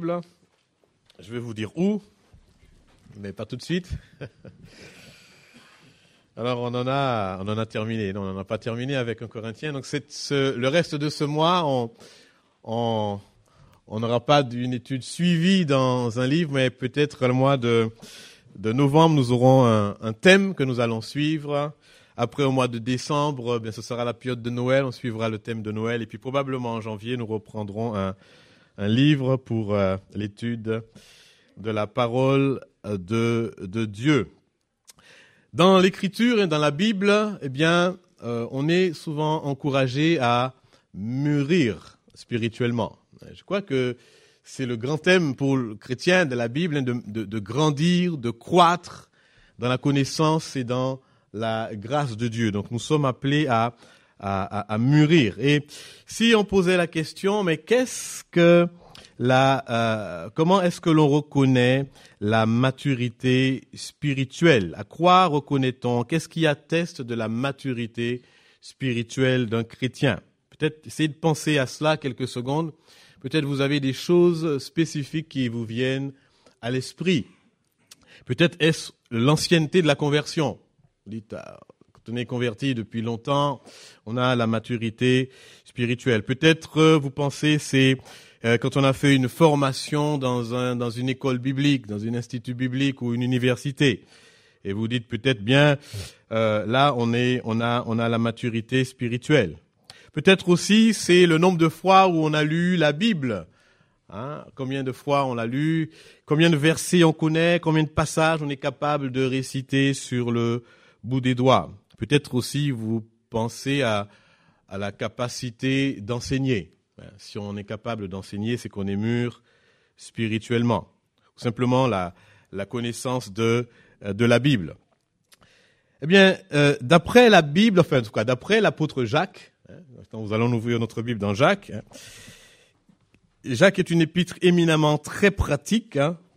Bible. Je vais vous dire où, mais pas tout de suite. Alors on en a terminé. Non, on n'en a pas terminé avec un Corinthien. Donc le reste de ce mois, on n'aura pas d'une étude suivie dans un livre, mais peut-être le mois de novembre, nous aurons un thème que nous allons suivre. Après, au mois de décembre, bien, ce sera la période de Noël. On suivra le thème de Noël. Et puis probablement en janvier, nous reprendrons un livre pour l'étude de la parole de Dieu. Dans l'Écriture et dans la Bible, eh bien, on est souvent encouragé à mûrir spirituellement. Je crois que c'est le grand thème pour le chrétien de la Bible, de grandir, de croître dans la connaissance et dans la grâce de Dieu. Donc nous sommes appelés à mûrir. Et si on posait la question, mais comment est-ce que l'on reconnaît la maturité spirituelle? À quoi reconnaît-on? Qu'est-ce qui atteste de la maturité spirituelle d'un chrétien? Peut-être essayez de penser à cela quelques secondes. Peut-être vous avez des choses spécifiques qui vous viennent à l'esprit. Peut-être est-ce l'ancienneté de la conversion. Vous dites, quand on est converti depuis longtemps, on a la maturité spirituelle. Peut-être vous pensez c'est quand on a fait une formation dans une école biblique, dans un institut biblique ou une université. Et vous dites peut-être bien, là on a la maturité spirituelle. Peut-être aussi c'est le nombre de fois où on a lu la Bible. Hein, combien de fois on l'a lu, combien de versets on connaît, combien de passages on est capable de réciter sur le bout des doigts. Peut-être aussi vous pensez à la capacité d'enseigner. Si on est capable d'enseigner, c'est qu'on est mûr spirituellement. Ou simplement la connaissance de la Bible. Eh bien, d'après la Bible, enfin en tout cas d'après l'apôtre Jacques, nous allons ouvrir notre Bible dans Jacques. Jacques est une épître éminemment très pratique.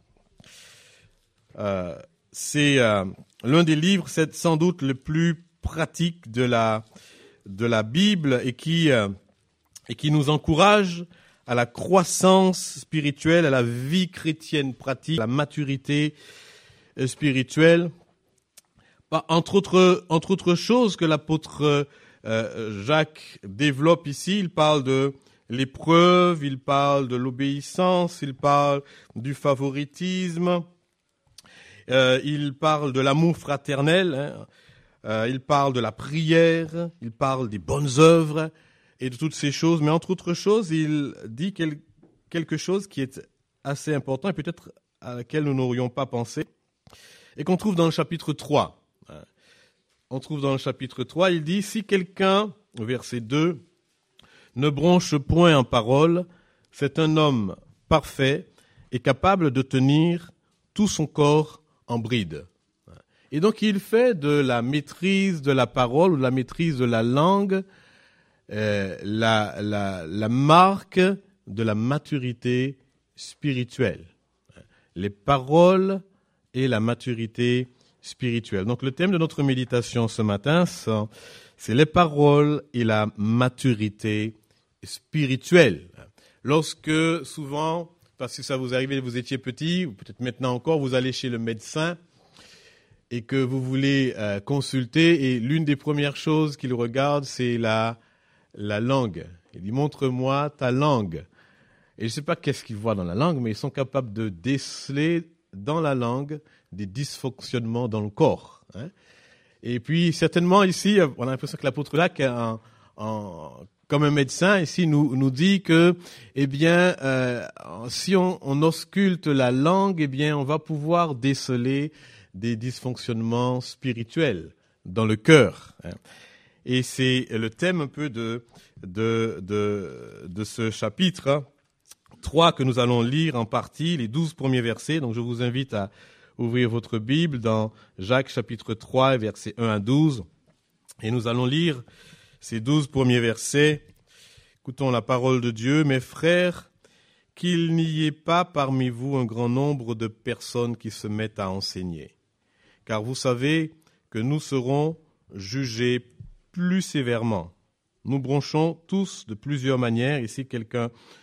C'est l'un des livres, c'est sans doute le plus pratique de la Bible et qui nous encourage à la croissance spirituelle, à la vie chrétienne pratique, à la maturité spirituelle. Entre autres choses que l'apôtre Jacques développe ici, il parle de l'épreuve, il parle de l'obéissance, il parle du favoritisme, il parle de l'amour fraternel, il parle de la prière, il parle des bonnes œuvres et de toutes ces choses. Mais entre autres choses, il dit quelque chose qui est assez important et peut-être à laquelle nous n'aurions pas pensé et qu'on trouve dans le chapitre 3. On trouve dans le chapitre 3, il dit « Si quelqu'un, au verset 2, ne bronche point en parole, c'est un homme parfait et capable de tenir tout son corps en bride. » Et donc il fait de la maîtrise de la parole ou de la maîtrise de la langue la marque de la maturité spirituelle. Les paroles et la maturité spirituelle. Donc le thème de notre méditation ce matin, c'est les paroles et la maturité spirituelle. Lorsque souvent, parce que ça vous arrive, vous étiez petit, ou peut-être maintenant encore, vous allez chez le médecin et que vous voulez consulter, et l'une des premières choses qu'il regarde, c'est la langue. Il dit « Montre-moi ta langue ». Et je ne sais pas qu'est-ce qu'ils voient dans la langue, mais ils sont capables de déceler dans la langue des dysfonctionnements dans le corps. Hein. Et puis, certainement, ici, on a l'impression que l'apôtre Jacques, comme un médecin, ici, nous dit que, eh bien, si on ausculte la langue, eh bien, on va pouvoir déceler des dysfonctionnements spirituels dans le cœur. Hein. Et c'est le thème un peu de ce chapitre 3 que nous allons lire en partie, les 12 premiers versets. Donc, je vous invite à ouvrir votre Bible dans Jacques chapitre 3, versets 1 à 12. Et nous allons lire ces 12 premiers versets. Écoutons la parole de Dieu. « Mes frères, qu'il n'y ait pas parmi vous un grand nombre de personnes qui se mettent à enseigner. Car vous savez que nous serons jugés plus sévèrement. Nous bronchons tous de plusieurs manières. » Ici, quelqu'un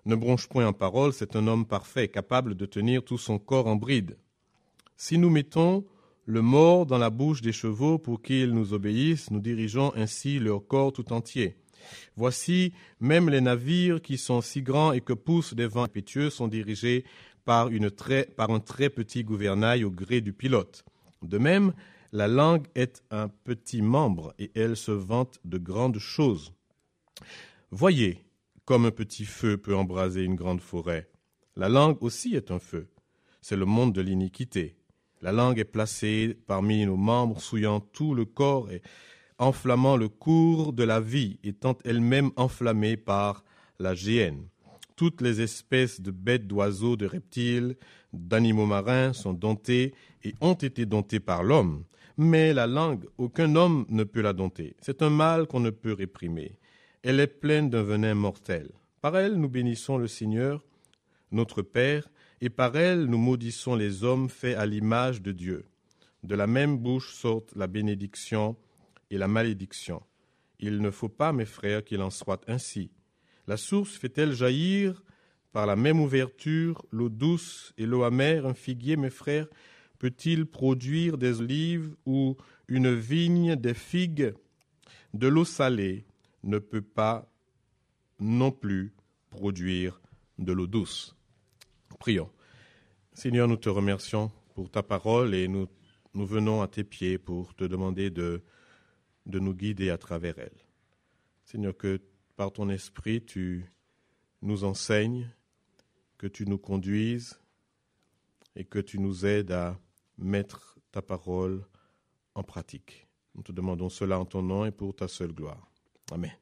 ne bronche point en parole, c'est un homme parfait, capable de tenir tout son corps en bride. Si nous mettons le mors dans la bouche des chevaux pour qu'ils nous obéissent, nous dirigeons ainsi leur corps tout entier. Voici, même les navires qui sont si grands et que poussent des vents impétueux sont dirigés par un très petit gouvernail au gré du pilote. De même, la langue est un petit membre et elle se vante de grandes choses. Voyez comme un petit feu peut embraser une grande forêt. La langue aussi est un feu. C'est le monde de l'iniquité. La langue est placée parmi nos membres, souillant tout le corps et enflammant le cours de la vie, étant elle-même enflammée par la géhenne. Toutes les espèces de bêtes, d'oiseaux, de reptiles, d'animaux marins sont domptées et ont été domptées par l'homme. Mais la langue, aucun homme ne peut la dompter. C'est un mal qu'on ne peut réprimer. Elle est pleine d'un venin mortel. Par elle, nous bénissons le Seigneur, notre Père, et par elle, nous maudissons les hommes faits à l'image de Dieu. De la même bouche sortent la bénédiction et la malédiction. Il ne faut pas, mes frères, qu'il en soit ainsi. La source fait-elle jaillir par la même ouverture l'eau douce et l'eau amère? Un figuier, mes frères, peut-il produire des olives ou une vigne des figues? De l'eau salée ne peut pas non plus produire de l'eau douce. Prions. Seigneur, nous te remercions pour ta parole et nous venons à tes pieds pour te demander de nous guider à travers elle. Seigneur, que par ton esprit, tu nous enseignes, que tu nous conduises et que tu nous aides à mettre ta parole en pratique. Nous te demandons cela en ton nom et pour ta seule gloire. Amen.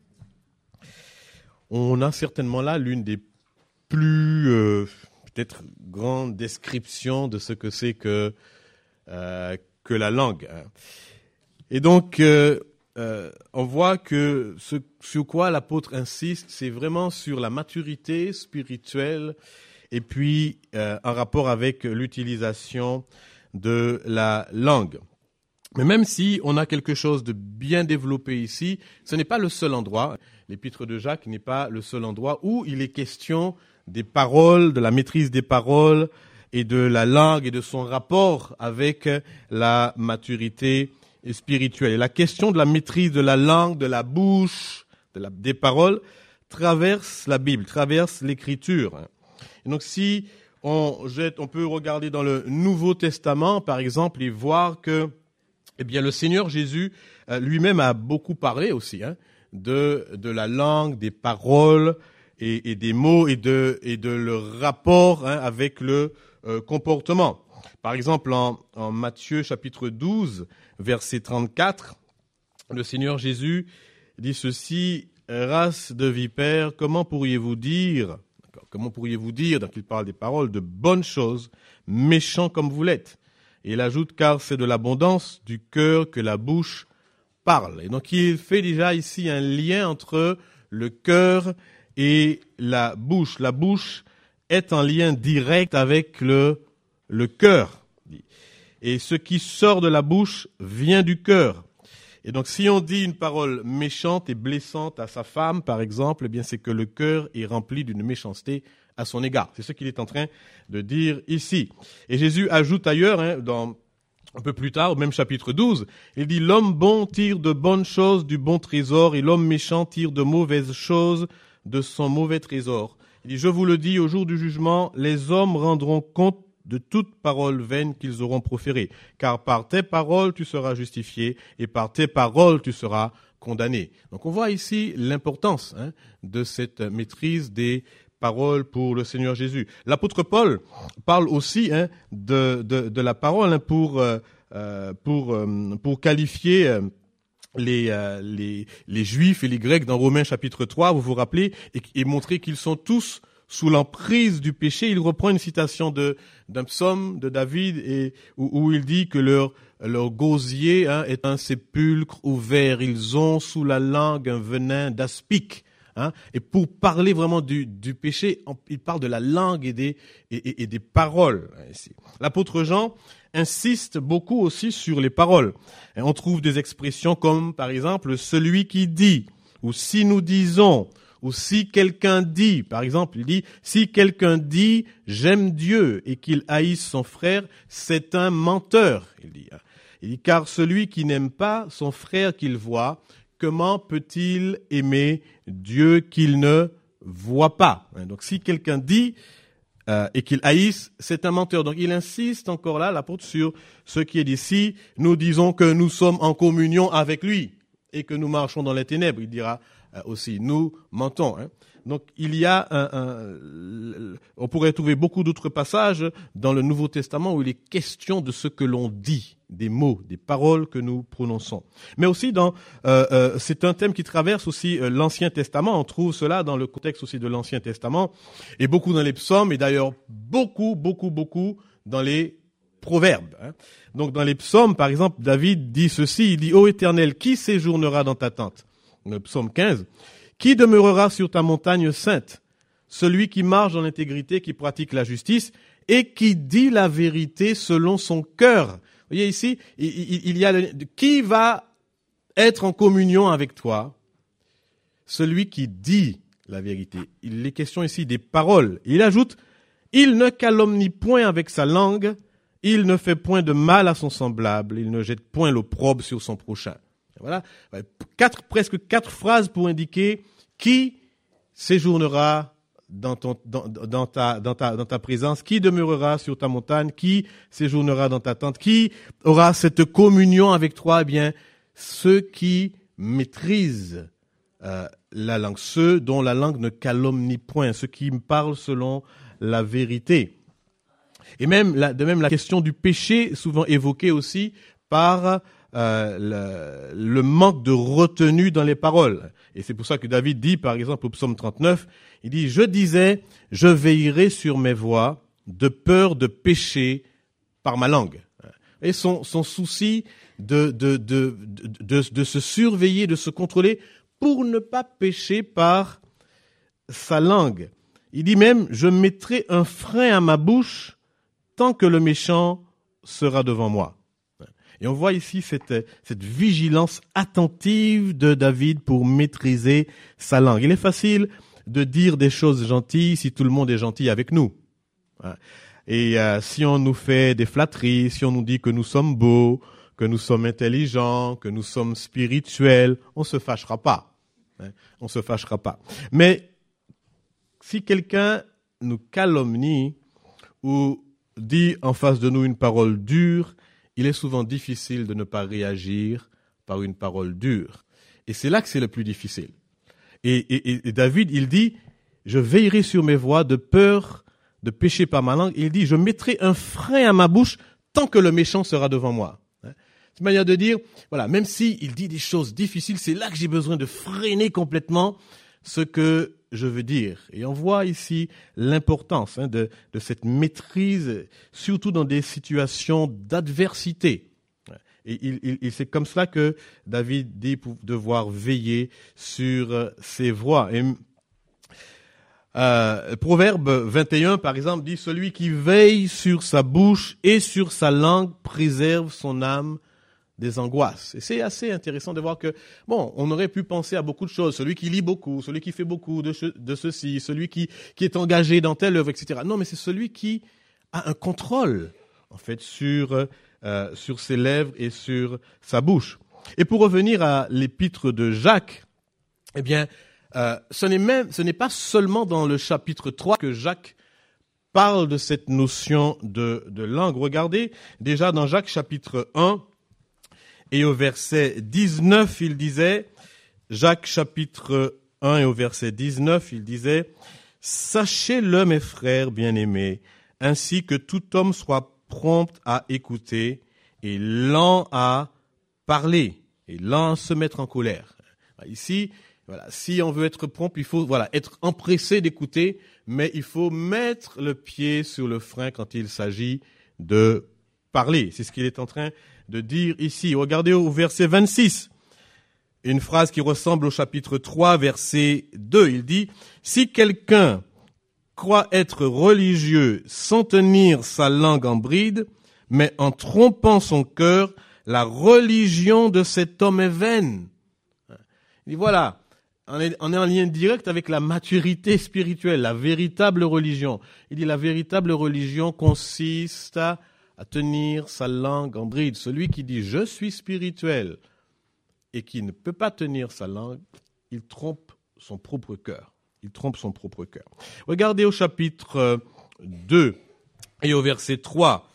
On a certainement là l'une des plus peut-être grandes descriptions de ce que c'est que la langue. Et donc, on voit que ce sur quoi l'apôtre insiste, c'est vraiment sur la maturité spirituelle et puis en rapport avec l'utilisation de la langue. Mais même si on a quelque chose de bien développé ici, ce n'est pas le seul endroit. L'épître de Jacques n'est pas le seul endroit où il est question des paroles, de la maîtrise des paroles et de la langue et de son rapport avec la maturité spirituelle. Et la question de la maîtrise de la langue, de la bouche, des paroles traverse la Bible, traverse l'Écriture. Et donc si on peut regarder dans le Nouveau Testament, par exemple, et voir que le Seigneur Jésus lui-même a beaucoup parlé aussi de la langue, des paroles et des mots et de leur rapport avec le comportement. Par exemple, en Matthieu chapitre 12, verset 34, le Seigneur Jésus dit ceci: « Race de vipères, comment pourriez-vous dire, donc il parle des paroles, de bonnes choses, méchants comme vous l'êtes ?» Et il ajoute, car c'est de l'abondance du cœur que la bouche parle. Et donc il fait déjà ici un lien entre le cœur et la bouche. La bouche est en lien direct avec le cœur. Et ce qui sort de la bouche vient du cœur. Et donc si on dit une parole méchante et blessante à sa femme, par exemple, c'est que le cœur est rempli d'une méchanceté à son égard. C'est ce qu'il est en train de dire ici. Et Jésus ajoute ailleurs, un peu plus tard, au même chapitre 12, il dit « L'homme bon tire de bonnes choses du bon trésor et l'homme méchant tire de mauvaises choses de son mauvais trésor. » Il dit « Je vous le dis, au jour du jugement, les hommes rendront compte de toute parole vaine qu'ils auront proférée. Car par tes paroles tu seras justifié et par tes paroles tu seras condamné. » Donc on voit ici l'importance de cette maîtrise des paroles pour le Seigneur Jésus. L'apôtre Paul parle aussi de la parole pour qualifier les Juifs et les Grecs dans Romains chapitre 3, vous vous rappelez, et montrer qu'ils sont tous sous l'emprise du péché. Il reprend une citation d'un psaume de David où il dit que leur gosier est un sépulcre ouvert. Ils ont sous la langue un venin d'aspic. Et pour parler vraiment du péché, il parle de la langue et des paroles. Ici. L'apôtre Jean insiste beaucoup aussi sur les paroles. Et on trouve des expressions comme, par exemple, celui qui dit, ou si nous disons, Ou si quelqu'un dit, par exemple, il dit, si quelqu'un dit « j'aime Dieu » et qu'il haïsse son frère, c'est un menteur, il dit. Il dit, car celui qui n'aime pas son frère qu'il voit, comment peut-il aimer Dieu qu'il ne voit pas? Donc si quelqu'un dit et qu'il haïsse, c'est un menteur. Donc il insiste encore là, l'apôtre, sur ce qui est dit. Si nous disons que nous sommes en communion avec lui et que nous marchons dans les ténèbres, il dira aussi, nous mentons. Donc il y a on pourrait trouver beaucoup d'autres passages dans le Nouveau Testament où il est question de ce que l'on dit, des mots, des paroles que nous prononçons. Mais aussi c'est un thème qui traverse aussi l'Ancien Testament. On trouve cela dans le contexte aussi de l'Ancien Testament et beaucoup dans les psaumes et d'ailleurs beaucoup dans les proverbes. Donc dans les psaumes, par exemple, David dit ceci, il dit « Ô Éternel, qui séjournera dans ta tente ?» Le psaume 15. « Qui demeurera sur ta montagne sainte? Celui qui marche dans l'intégrité, qui pratique la justice et qui dit la vérité selon son cœur. » Vous voyez ici, il y a qui va être en communion avec toi? Celui qui dit la vérité. Il est question ici des paroles. Il ajoute, il ne calomnie point avec sa langue, il ne fait point de mal à son semblable, il ne jette point l'opprobre sur son prochain. Voilà, presque quatre phrases pour indiquer qui séjournera dans ta présence, qui demeurera sur ta montagne, qui séjournera dans ta tente, qui aura cette communion avec toi. Eh bien, ceux qui maîtrisent la langue, ceux dont la langue ne calomnie point, ceux qui me parlent selon la vérité. Et même la question du péché, souvent évoquée aussi par le manque de retenue dans les paroles. Et c'est pour ça que David dit, par exemple, au psaume 39, il dit « Je disais, je veillerai sur mes voies, de peur de pécher par ma langue. » Et son souci de se surveiller, de se contrôler pour ne pas pécher par sa langue. Il dit même « Je mettrai un frein à ma bouche tant que le méchant sera devant moi. » Et on voit ici cette vigilance attentive de David pour maîtriser sa langue. Il est facile de dire des choses gentilles si tout le monde est gentil avec nous. Et si on nous fait des flatteries, si on nous dit que nous sommes beaux, que nous sommes intelligents, que nous sommes spirituels, on se fâchera pas. On se fâchera pas. Mais si quelqu'un nous calomnie ou dit en face de nous une parole dure, il est souvent difficile de ne pas réagir par une parole dure. Et c'est là que c'est le plus difficile. Et David, il dit, je veillerai sur mes voies de peur de pécher par ma langue. Il dit, je mettrai un frein à ma bouche tant que le méchant sera devant moi. C'est une manière de dire, voilà, même s'il dit des choses difficiles, c'est là que j'ai besoin de freiner complètement ce que je veux dire. Et on voit ici l'importance de cette maîtrise, surtout dans des situations d'adversité. Et c'est comme cela que David dit pour devoir veiller sur ses voies. Et Proverbe 21, par exemple, dit « Celui qui veille sur sa bouche et sur sa langue préserve son âme des angoisses. » Et c'est assez intéressant de voir que, on aurait pu penser à beaucoup de choses. Celui qui lit beaucoup, celui qui fait beaucoup de ceci, celui qui est engagé dans telle œuvre, etc. Non, mais c'est celui qui a un contrôle, en fait, sur ses lèvres et sur sa bouche. Et pour revenir à l'épître de Jacques, eh bien, ce n'est pas seulement dans le chapitre 3 que Jacques parle de cette notion de langue. Regardez, déjà dans Jacques chapitre 1, et au verset 19, il disait, Jacques chapitre 1 et au verset 19, il disait, « Sachez-le, mes frères bien-aimés, ainsi que tout homme soit prompt à écouter et lent à parler, et lent à se mettre en colère. » Ici, voilà, si on veut être prompt, il faut être empressé d'écouter, mais il faut mettre le pied sur le frein quand il s'agit de parler. C'est ce qu'il est en train de dire ici. Regardez au verset 26, une phrase qui ressemble au chapitre 3, verset 2. Il dit, « Si quelqu'un croit être religieux sans tenir sa langue en bride, mais en trompant son cœur, la religion de cet homme est vaine. » Il dit, voilà, on est en lien direct avec la maturité spirituelle, la véritable religion. Il dit la véritable religion consiste à tenir sa langue en bride. Celui qui dit je suis spirituel et qui ne peut pas tenir sa langue, il trompe son propre cœur. Il trompe son propre cœur. Regardez au chapitre 2 et au verset 3.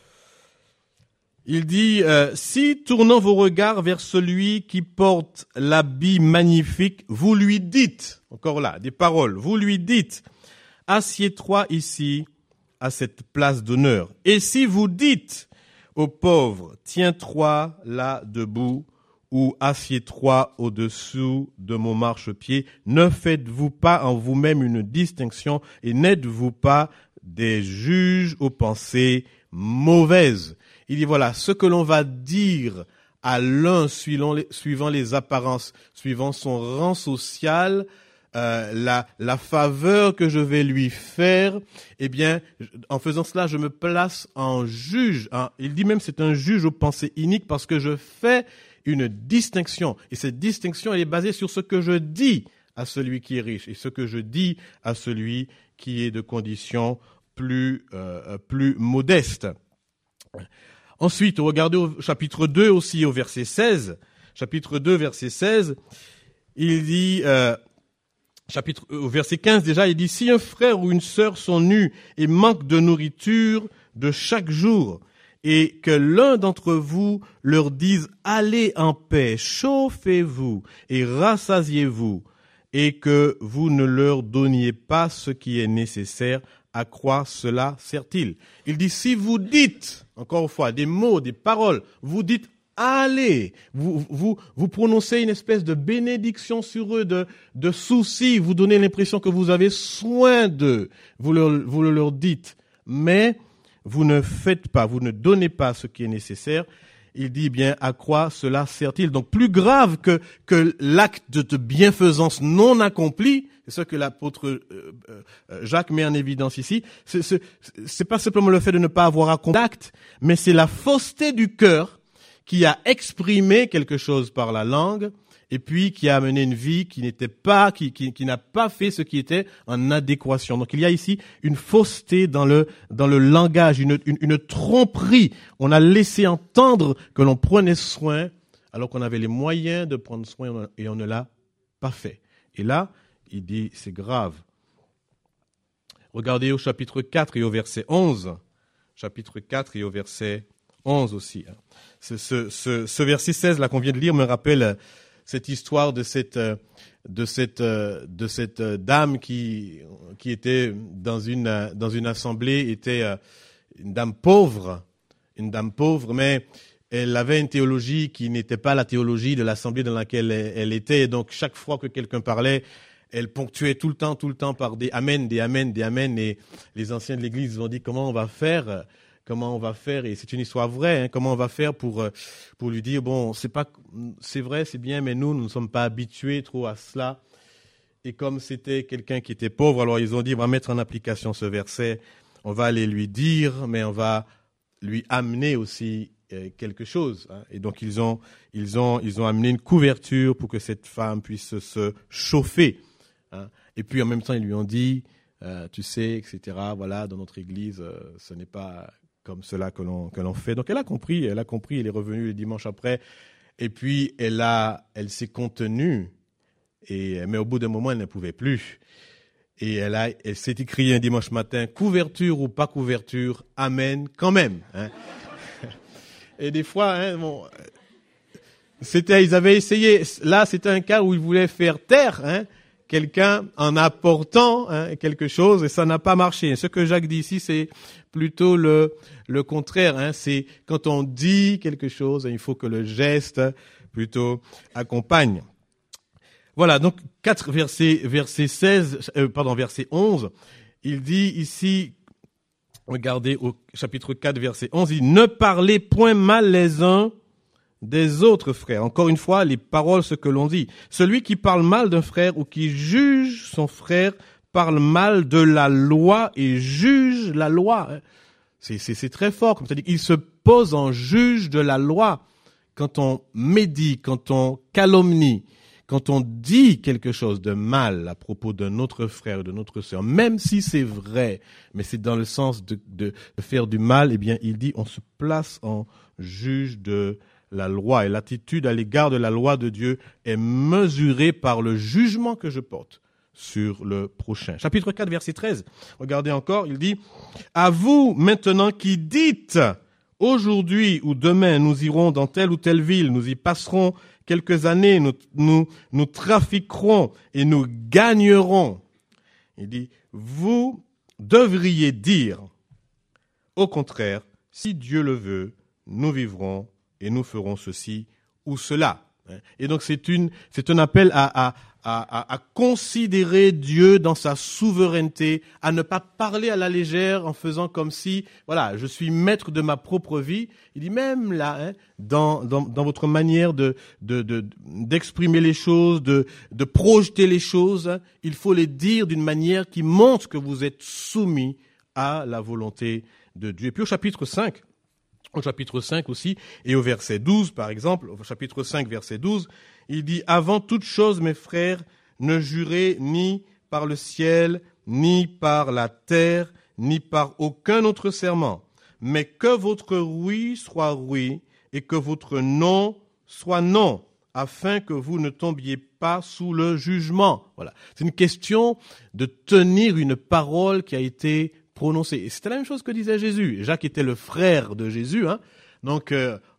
Il dit, si tournant vos regards vers celui qui porte l'habit magnifique, vous lui dites, encore là, des paroles, vous lui dites, assieds-toi ici à cette place d'honneur. Et si vous dites aux pauvres, tiens-toi là debout, ou assieds-toi au-dessous de mon marchepied, ne faites-vous pas en vous-même une distinction et n'êtes-vous pas des juges aux pensées mauvaises. Il dit voilà, ce que l'on va dire à l'un suivant les apparences, suivant son rang social, la faveur que je vais lui faire, eh bien, en faisant cela, je me place en juge. Il dit même c'est un juge aux pensées iniques parce que je fais une distinction. Et cette distinction, elle est basée sur ce que je dis à celui qui est riche et ce que je dis à celui qui est de condition plus modeste. Ensuite, regardez au chapitre 2 aussi, au verset 16. Chapitre 2, verset 16, il dit, au verset 15 déjà, il dit, si un frère ou une sœur sont nus et manquent de nourriture de chaque jour, et que l'un d'entre vous leur dise, allez en paix, chauffez-vous et rassasiez-vous, et que vous ne leur donniez pas ce qui est nécessaire, à quoi cela sert-il? Il dit, si vous dites, encore une fois, des mots, des paroles, vous dites, allez, vous prononcez une espèce de bénédiction sur eux, de souci, vous donnez l'impression que vous avez soin d'eux, vous leur dites, mais vous ne faites pas, vous ne donnez pas ce qui est nécessaire. Il dit bien, à quoi cela sert-il? Donc plus grave que l'acte de bienfaisance non accompli, c'est ce que l'apôtre Jacques met en évidence ici, c'est pas simplement le fait de ne pas avoir accompli l'acte, mais c'est la fausseté du cœur qui a exprimé quelque chose par la langue et puis qui a amené une vie qui n'était pas, qui n'a pas fait ce qui était en adéquation. Donc il y a ici une fausseté dans le langage, une tromperie. On a laissé entendre que l'on prenait soin alors qu'on avait les moyens de prendre soin et on ne l'a pas fait. Et là, il dit, c'est grave. Regardez au chapitre 4 et au verset 11. Chapitre 4 et au verset 11 aussi. Ce verset 16 là qu'on vient de lire me rappelle cette histoire de cette dame qui était dans une assemblée, était une dame pauvre, mais elle avait une théologie qui n'était pas la théologie de l'assemblée dans laquelle elle était. Et donc chaque fois que quelqu'un parlait, elle ponctuait tout le temps par des amen, des amen, des amen. Et les anciens de l'église ont dit comment on va faire, et c'est une histoire vraie, hein, comment on va faire pour lui dire, bon, c'est vrai, c'est bien, mais nous ne sommes pas habitués trop à cela. Et comme c'était quelqu'un qui était pauvre, alors ils ont dit, on va mettre en application ce verset, on va aller lui dire, mais on va lui amener aussi quelque chose. Hein. Et donc ils ont amené une couverture pour que cette femme puisse se chauffer. Hein. Et puis en même temps, ils lui ont dit, tu sais, etc., voilà, dans notre église, ce n'est pas comme cela que l'on fait. Donc elle a compris, elle est revenue le dimanche après, et puis elle s'est contenue, mais au bout d'un moment, elle ne pouvait plus. Et elle s'est écriée un dimanche matin, couverture ou pas couverture, amen, quand même. Hein. Et des fois, hein, bon, ils avaient essayé, là c'était un cas où ils voulaient faire taire, hein, quelqu'un en apportant quelque chose, et ça n'a pas marché. Ce que Jacques dit ici, c'est plutôt le contraire. Hein, c'est quand on dit quelque chose, il faut que le geste plutôt accompagne. Voilà, donc 4 verset 11, il dit ici, regardez au chapitre 4, verset 11, il dit « Ne parlez point mal les uns des autres frères. » Encore une fois, les paroles, ce que l'on dit. Celui qui parle mal d'un frère ou qui juge son frère parle mal de la loi et juge la loi. C'est très fort. C'est-à-dire qu'il se pose en juge de la loi quand on médit, quand on calomnie, quand on dit quelque chose de mal à propos d'un autre frère ou de notre sœur, même si c'est vrai, mais c'est dans le sens de faire du mal, eh bien, il dit, on se place en juge de la loi. Et l'attitude à l'égard de la loi de Dieu est mesurée par le jugement que je porte sur le prochain. Chapitre 4, verset 13. Regardez encore, il dit, à vous maintenant qui dites, aujourd'hui ou demain, nous irons dans telle ou telle ville, nous y passerons quelques années, nous trafiquerons et nous gagnerons. Il dit, vous devriez dire, au contraire, si Dieu le veut, nous vivrons et nous ferons ceci ou cela. Et donc c'est un appel à considérer Dieu dans sa souveraineté, à ne pas parler à la légère en faisant comme si, voilà, je suis maître de ma propre vie. Il dit même là, dans votre manière d'exprimer les choses, de projeter les choses, il faut les dire d'une manière qui montre que vous êtes soumis à la volonté de Dieu. Et puis au chapitre 5 aussi, et au verset 12, par exemple, au chapitre 5, verset 12, il dit, avant toute chose, mes frères, ne jurez ni par le ciel, ni par la terre, ni par aucun autre serment, mais que votre oui soit oui, et que votre non soit non, afin que vous ne tombiez pas sous le jugement. Voilà. C'est une question de tenir une parole qui a été prononcée. Et c'était la même chose que disait Jésus. Jacques était le frère de Jésus, Donc,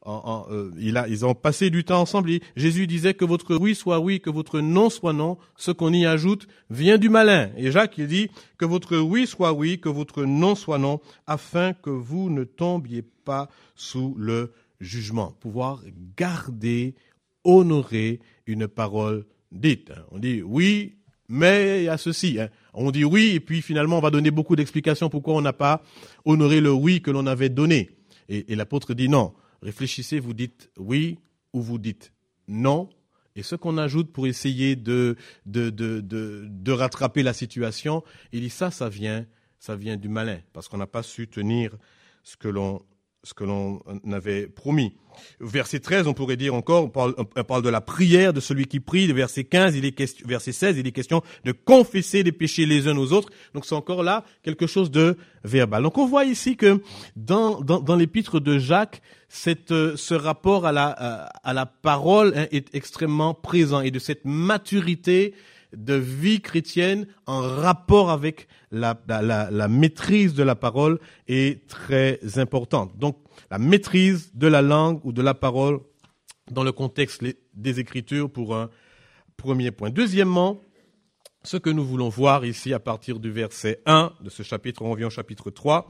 ils ont passé du temps ensemble. Jésus disait que votre oui soit oui, que votre non soit non. Ce qu'on y ajoute vient du malin. Et Jacques, il dit que votre oui soit oui, que votre non soit non, afin que vous ne tombiez pas sous le jugement. Pouvoir garder, honorer une parole dite. On dit oui, mais il y a ceci. On dit oui, et puis finalement, on va donner beaucoup d'explications pourquoi on n'a pas honoré le oui que l'on avait donné. Et l'apôtre dit non. Réfléchissez, vous dites oui ou vous dites non. Et ce qu'on ajoute pour essayer de rattraper la situation, il dit ça vient du malin, parce qu'on n'a pas su tenir ce que l'on avait promis. Verset 13, on pourrait dire encore, on parle de la prière de celui qui prie. Verset 15, verset 16, il est question de confesser les péchés les uns aux autres. Donc c'est encore là quelque chose de verbal. Donc on voit ici que dans l'épître de Jacques, ce rapport à la parole est extrêmement présent, et de cette maturité de vie chrétienne en rapport avec la maîtrise de la parole est très importante. Donc, la maîtrise de la langue ou de la parole dans le contexte des Écritures pour un premier point. Deuxièmement, ce que nous voulons voir ici à partir du verset 1 de ce chapitre, on revient au chapitre 3.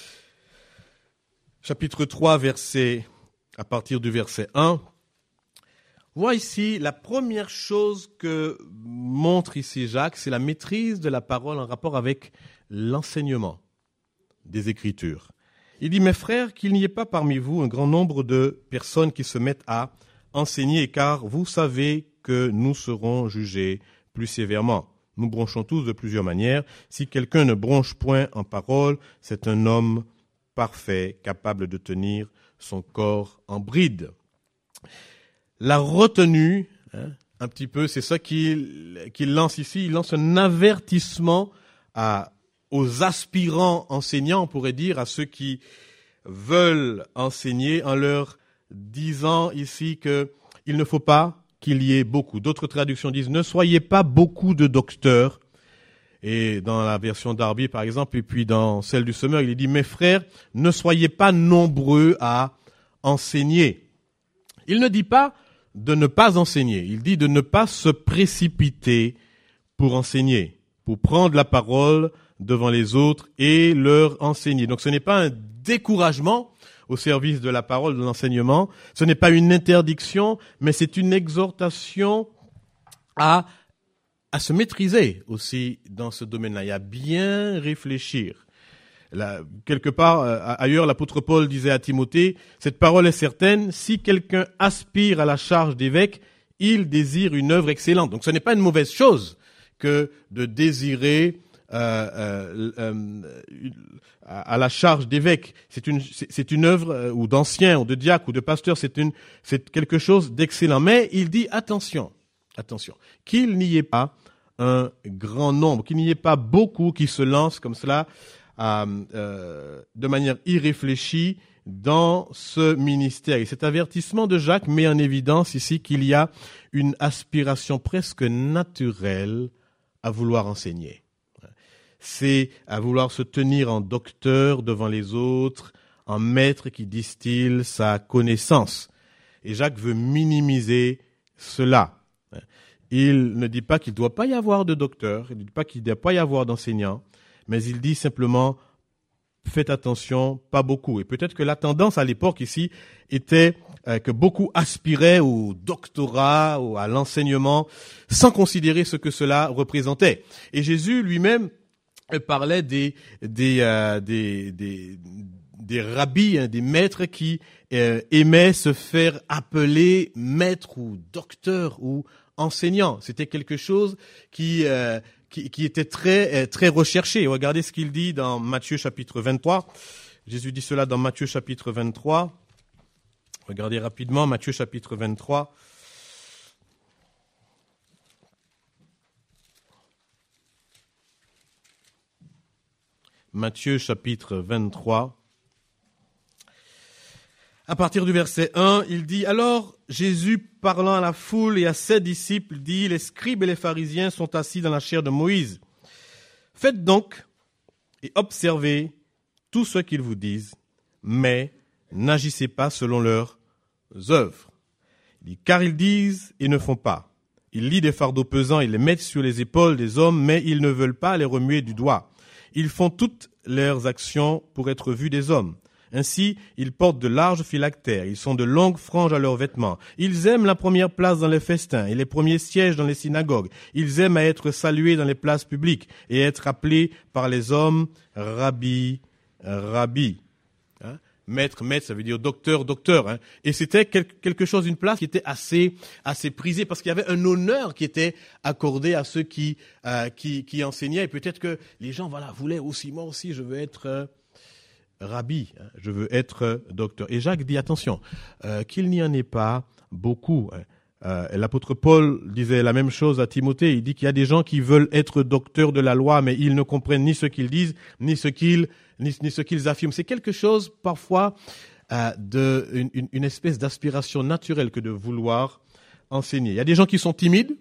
Chapitre 3, à partir du verset 1. Voici ici, la première chose que montre ici Jacques, c'est la maîtrise de la parole en rapport avec l'enseignement des Écritures. Il dit, mes frères, qu'il n'y ait pas parmi vous un grand nombre de personnes qui se mettent à enseigner, car vous savez que nous serons jugés plus sévèrement. Nous bronchons tous de plusieurs manières. Si quelqu'un ne bronche point en parole, c'est un homme parfait, capable de tenir son corps en bride. La retenue, un petit peu, c'est ça qu'il lance ici. Il lance un avertissement aux aspirants enseignants, on pourrait dire, à ceux qui veulent enseigner, en leur disant ici qu'il ne faut pas qu'il y ait beaucoup. D'autres traductions disent, ne soyez pas beaucoup de docteurs. Et dans la version d'Arby, par exemple, et puis dans celle du Semeur, il dit, mes frères, ne soyez pas nombreux à enseigner. Il ne dit pas de ne pas enseigner. Il dit de ne pas se précipiter pour enseigner, pour prendre la parole devant les autres et leur enseigner. Donc ce n'est pas un découragement au service de la parole, de l'enseignement. Ce n'est pas une interdiction, mais c'est une exhortation à se maîtriser aussi dans ce domaine-là et à bien réfléchir. Là, quelque part, ailleurs, l'apôtre Paul disait à Timothée, cette parole est certaine, si quelqu'un aspire à la charge d'évêque, il désire une œuvre excellente. Donc ce n'est pas une mauvaise chose que de désirer à la charge d'évêque. C'est une œuvre, ou d'ancien, ou de diacre, ou de pasteur, c'est quelque chose d'excellent. Mais il dit, attention, attention, qu'il n'y ait pas un grand nombre, qu'il n'y ait pas beaucoup qui se lancent comme cela de manière irréfléchie dans ce ministère. Et cet avertissement de Jacques met en évidence ici qu'il y a une aspiration presque naturelle à vouloir enseigner. C'est à vouloir se tenir en docteur devant les autres, en maître qui distille sa connaissance. Et Jacques veut minimiser cela. Il ne dit pas qu'il ne doit pas y avoir de docteur, il ne dit pas qu'il ne doit pas y avoir d'enseignant, mais il dit simplement faites attention, pas beaucoup. Et peut-être que la tendance à l'époque ici était que beaucoup aspiraient au doctorat ou à l'enseignement sans considérer ce que cela représentait. Et Jésus lui-même parlait des rabbis, des maîtres qui aimaient se faire appeler maître ou docteur ou enseignant. C'était quelque chose qui était très recherché. Regardez ce qu'il dit dans Matthieu chapitre 23. Jésus dit cela dans Matthieu chapitre 23. Regardez rapidement Matthieu chapitre 23. Matthieu chapitre 23. À partir du verset 1, il dit « Alors Jésus, parlant à la foule et à ses disciples, dit « Les scribes et les pharisiens sont assis dans la chaire de Moïse. Faites donc et observez tout ce qu'ils vous disent, mais n'agissez pas selon leurs œuvres. Il dit, car ils disent et ne font pas. Ils lient des fardeaux pesants et les mettent sur les épaules des hommes, mais ils ne veulent pas les remuer du doigt. Ils font toutes leurs actions pour être vus des hommes. Ainsi, ils portent de larges phylactères, ils ont de longues franges à leurs vêtements. Ils aiment la première place dans les festins et les premiers sièges dans les synagogues. Ils aiment à être salués dans les places publiques et être appelés par les hommes Rabbi, Rabbi. Hein? Maître, maître, ça veut dire docteur, docteur. Hein? Et c'était quelque chose, une place qui était assez prisée parce qu'il y avait un honneur qui était accordé à ceux qui enseignaient. Et peut-être que les gens, voulaient aussi, moi aussi, je veux être Rabbi, hein, je veux être docteur. Et Jacques dit, attention, qu'il n'y en ait pas beaucoup. L'apôtre Paul disait la même chose à Timothée. Il dit qu'il y a des gens qui veulent être docteurs de la loi, mais ils ne comprennent ni ce qu'ils disent, ni ce qu'ils affirment. C'est quelque chose, parfois, une espèce d'aspiration naturelle que de vouloir enseigner. Il y a des gens qui sont timides,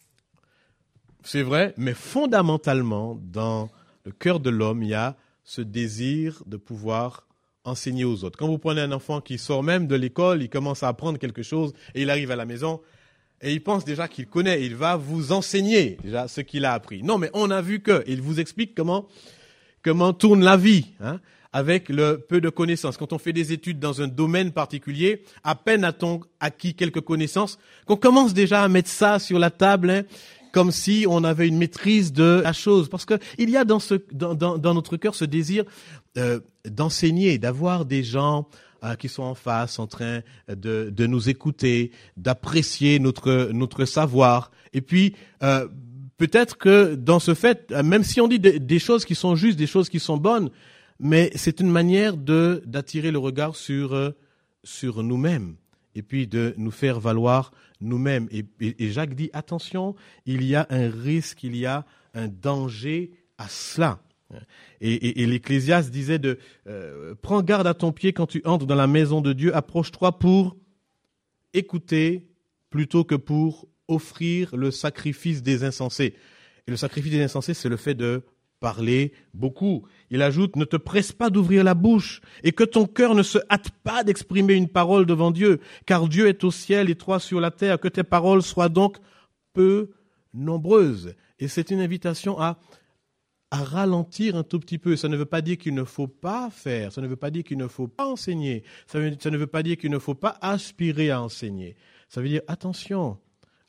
c'est vrai, mais fondamentalement, dans le cœur de l'homme, il y a ce désir de pouvoir enseigner aux autres. Quand vous prenez un enfant qui sort même de l'école, il commence à apprendre quelque chose et il arrive à la maison et il pense déjà qu'il connaît, il va vous enseigner déjà ce qu'il a appris. Non, mais on a vu que, il vous explique comment tourne la vie, hein, avec le peu de connaissances. Quand on fait des études dans un domaine particulier, à peine a-t-on acquis quelques connaissances, qu'on commence déjà à mettre ça sur la table, hein, comme si on avait une maîtrise de la chose. Parce que il y a dans notre cœur ce désir d'enseigner, d'avoir des gens qui sont en face, en train de nous écouter, d'apprécier notre savoir. Et puis, peut-être que dans ce fait, même si on dit des choses qui sont justes, des choses qui sont bonnes, mais c'est une manière d'attirer le regard sur nous-mêmes et puis de nous faire valoir nous-mêmes. Et Jacques dit, attention, il y a un risque, il y a un danger à cela. Et l'Ecclésiaste disait prends garde à ton pied quand tu entres dans la maison de Dieu, approche-toi pour écouter plutôt que pour offrir le sacrifice des insensés. Et le sacrifice des insensés, c'est le fait de parler beaucoup. Il ajoute, ne te presse pas d'ouvrir la bouche et que ton cœur ne se hâte pas d'exprimer une parole devant Dieu, car Dieu est au ciel et toi sur la terre, que tes paroles soient donc peu nombreuses. Et c'est une invitation à ralentir un tout petit peu. Ça ne veut pas dire qu'il ne faut pas faire, ça ne veut pas dire qu'il ne faut pas enseigner, ça ne veut pas dire qu'il ne faut pas aspirer à enseigner. Ça veut dire attention,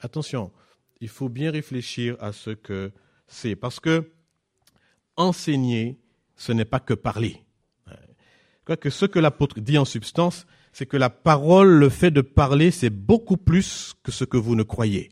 il faut bien réfléchir à ce que c'est, parce que enseigner, ce n'est pas que parler. Que ce que l'apôtre dit en substance, c'est que la parole, le fait de parler, c'est beaucoup plus que ce que vous ne croyez.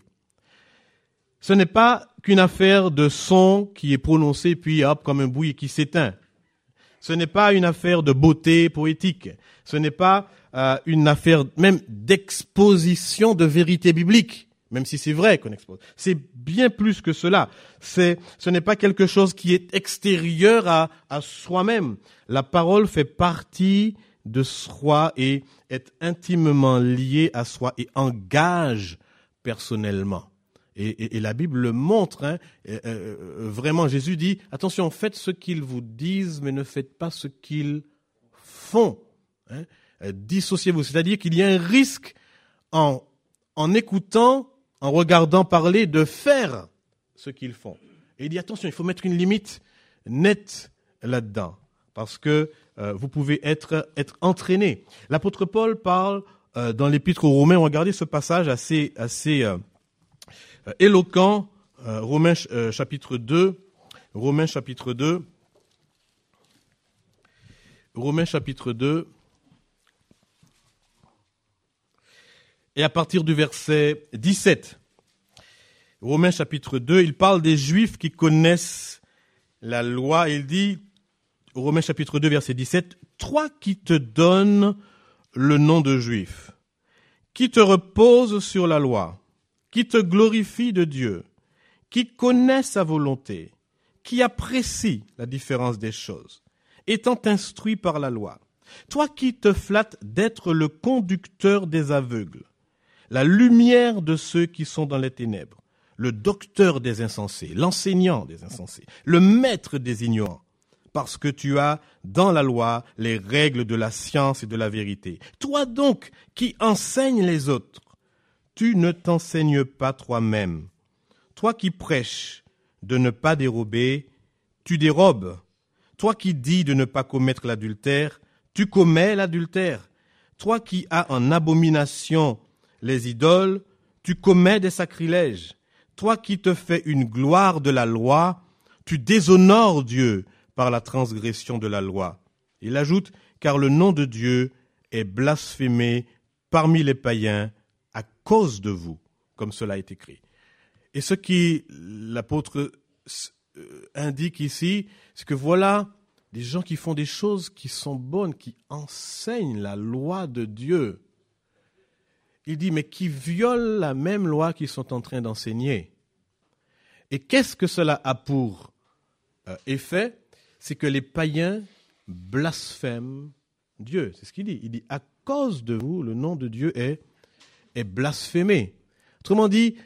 Ce n'est pas qu'une affaire de son qui est prononcé puis hop comme un bruit qui s'éteint. Ce n'est pas une affaire de beauté poétique. Ce n'est pas une affaire même d'exposition de vérité biblique. Même si c'est vrai qu'on expose. C'est bien plus que cela. Ce n'est pas quelque chose qui est extérieur à soi-même. La parole fait partie de soi et est intimement liée à soi et engage personnellement. Et la Bible le montre. Vraiment, Jésus dit, attention, faites ce qu'ils vous disent, mais ne faites pas ce qu'ils font. Dissociez-vous. C'est-à-dire qu'il y a un risque en écoutant, en regardant parler, de faire ce qu'ils font. Et il dit, attention, il faut mettre une limite nette là-dedans, parce que vous pouvez être entraîné. L'apôtre Paul parle dans l'épître aux Romains, regardez ce passage assez éloquent, Romains chapitre 2, Romains chapitre 2, et à partir du verset 17, Romains chapitre 2, il parle des Juifs qui connaissent la loi. Il dit, Romains chapitre 2, verset 17, « Toi qui te donnes le nom de Juif, qui te repose sur la loi, qui te glorifie de Dieu, qui connaît sa volonté, qui apprécie la différence des choses, étant instruit par la loi, toi qui te flattes d'être le conducteur des aveugles, la lumière de ceux qui sont dans les ténèbres, le docteur des insensés, l'enseignant des insensés, le maître des ignorants, parce que tu as dans la loi les règles de la science et de la vérité. Toi donc qui enseignes les autres, tu ne t'enseignes pas toi-même. Toi qui prêches de ne pas dérober, tu dérobes. Toi qui dis de ne pas commettre l'adultère, tu commets l'adultère. Toi qui as en abomination les idoles, tu commets des sacrilèges. Toi qui te fais une gloire de la loi, tu déshonores Dieu par la transgression de la loi. Il ajoute, car le nom de Dieu est blasphémé parmi les païens à cause de vous, comme cela est écrit. Et ce qui l'apôtre indique ici, c'est que voilà des gens qui font des choses qui sont bonnes, qui enseignent la loi de Dieu. Il dit, mais qui violent la même loi qu'ils sont en train d'enseigner. Et qu'est-ce que cela a pour effet? C'est que les païens blasphèment Dieu. C'est ce qu'il dit. Il dit, à cause de vous, le nom de Dieu est blasphémé. Autrement dit,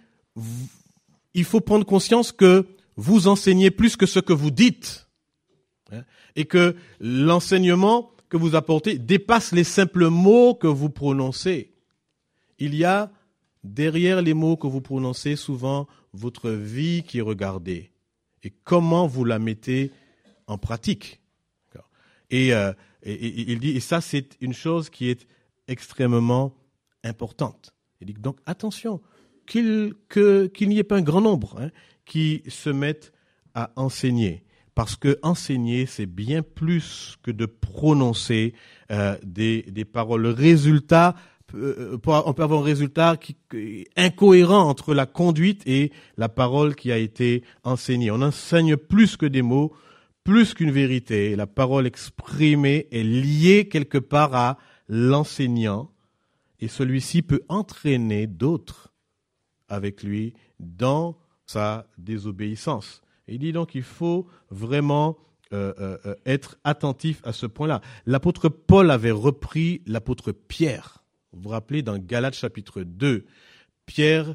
il faut prendre conscience que vous enseignez plus que ce que vous dites. Et que l'enseignement que vous apportez dépasse les simples mots que vous prononcez. Il y a derrière les mots que vous prononcez souvent votre vie qui est regardée et comment vous la mettez en pratique. Et il dit, et ça c'est une chose qui est extrêmement importante. Il dit donc attention, qu'il n'y ait pas un grand nombre qui se mettent à enseigner. Parce que enseigner, c'est bien plus que de prononcer des paroles. Le résultat, on peut avoir un résultat incohérent entre la conduite et la parole qui a été enseignée. On enseigne plus que des mots, plus qu'une vérité. La parole exprimée est liée quelque part à l'enseignant et celui-ci peut entraîner d'autres avec lui dans sa désobéissance. Il dit donc qu'il faut vraiment être attentif à ce point-là. L'apôtre Paul avait repris l'apôtre Pierre. Vous vous rappelez, dans Galates chapitre 2, Pierre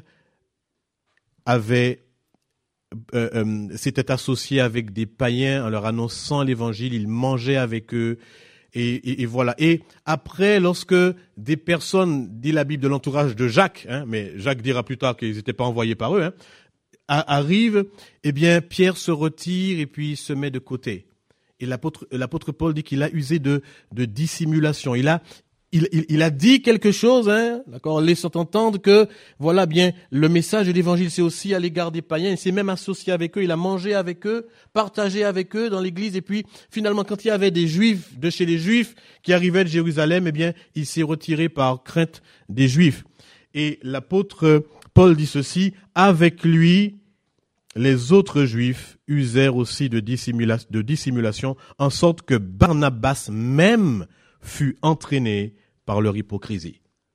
s'était associé avec des païens en leur annonçant l'évangile, il mangeait avec eux, et voilà. Et après, lorsque des personnes, dit la Bible, de l'entourage de Jacques, mais Jacques dira plus tard qu'ils n'étaient pas envoyés par eux, arrive, eh bien, Pierre se retire et puis se met de côté. Et l'apôtre Paul dit qu'il a usé de dissimulation. Il a dit quelque chose, d'accord, laissant entendre que, voilà, bien, le message de l'évangile, c'est aussi à l'égard des païens. Il s'est même associé avec eux, il a mangé avec eux, partagé avec eux dans l'église. Et puis, finalement, quand il y avait des Juifs de chez les Juifs qui arrivaient de Jérusalem, eh bien, il s'est retiré par crainte des Juifs. Et l'apôtre Paul dit ceci, avec lui, les autres Juifs usèrent aussi de dissimulation, en sorte que Barnabas même fut entraîné par leur hypocrisie.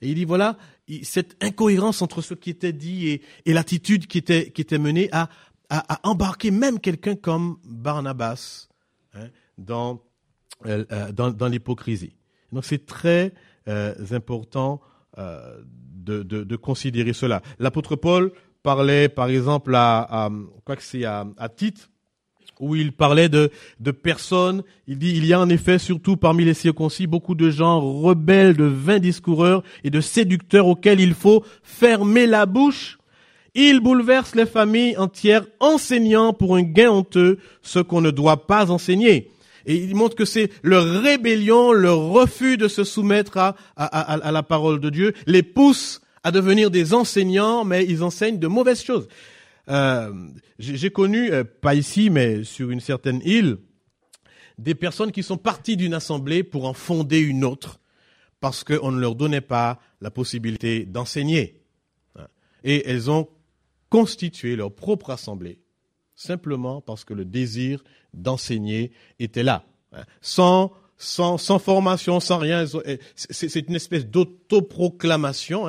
Et il dit, voilà, cette incohérence entre ce qui était dit et l'attitude qui était menée à embarquer même quelqu'un comme Barnabas dans l'hypocrisie. Donc c'est très important de considérer cela. L'apôtre Paul parlait par exemple à Tite, où il parlait de personnes. Il dit, il y a en effet, surtout parmi les circoncis, beaucoup de gens rebelles, de vains discoureurs et de séducteurs auxquels il faut fermer la bouche. Ils bouleversent les familles entières, enseignant pour un gain honteux ce qu'on ne doit pas enseigner. Et il montre que c'est leur rébellion, leur refus de se soumettre à la parole de Dieu, les pousse à devenir des enseignants, mais ils enseignent de mauvaises choses. J'ai connu, pas ici, mais sur une certaine île, des personnes qui sont parties d'une assemblée pour en fonder une autre, parce qu'on ne leur donnait pas la possibilité d'enseigner. Et elles ont constitué leur propre assemblée, simplement parce que le désir d'enseigner était là. Sans formation, sans rien. C'est une espèce d'autoproclamation,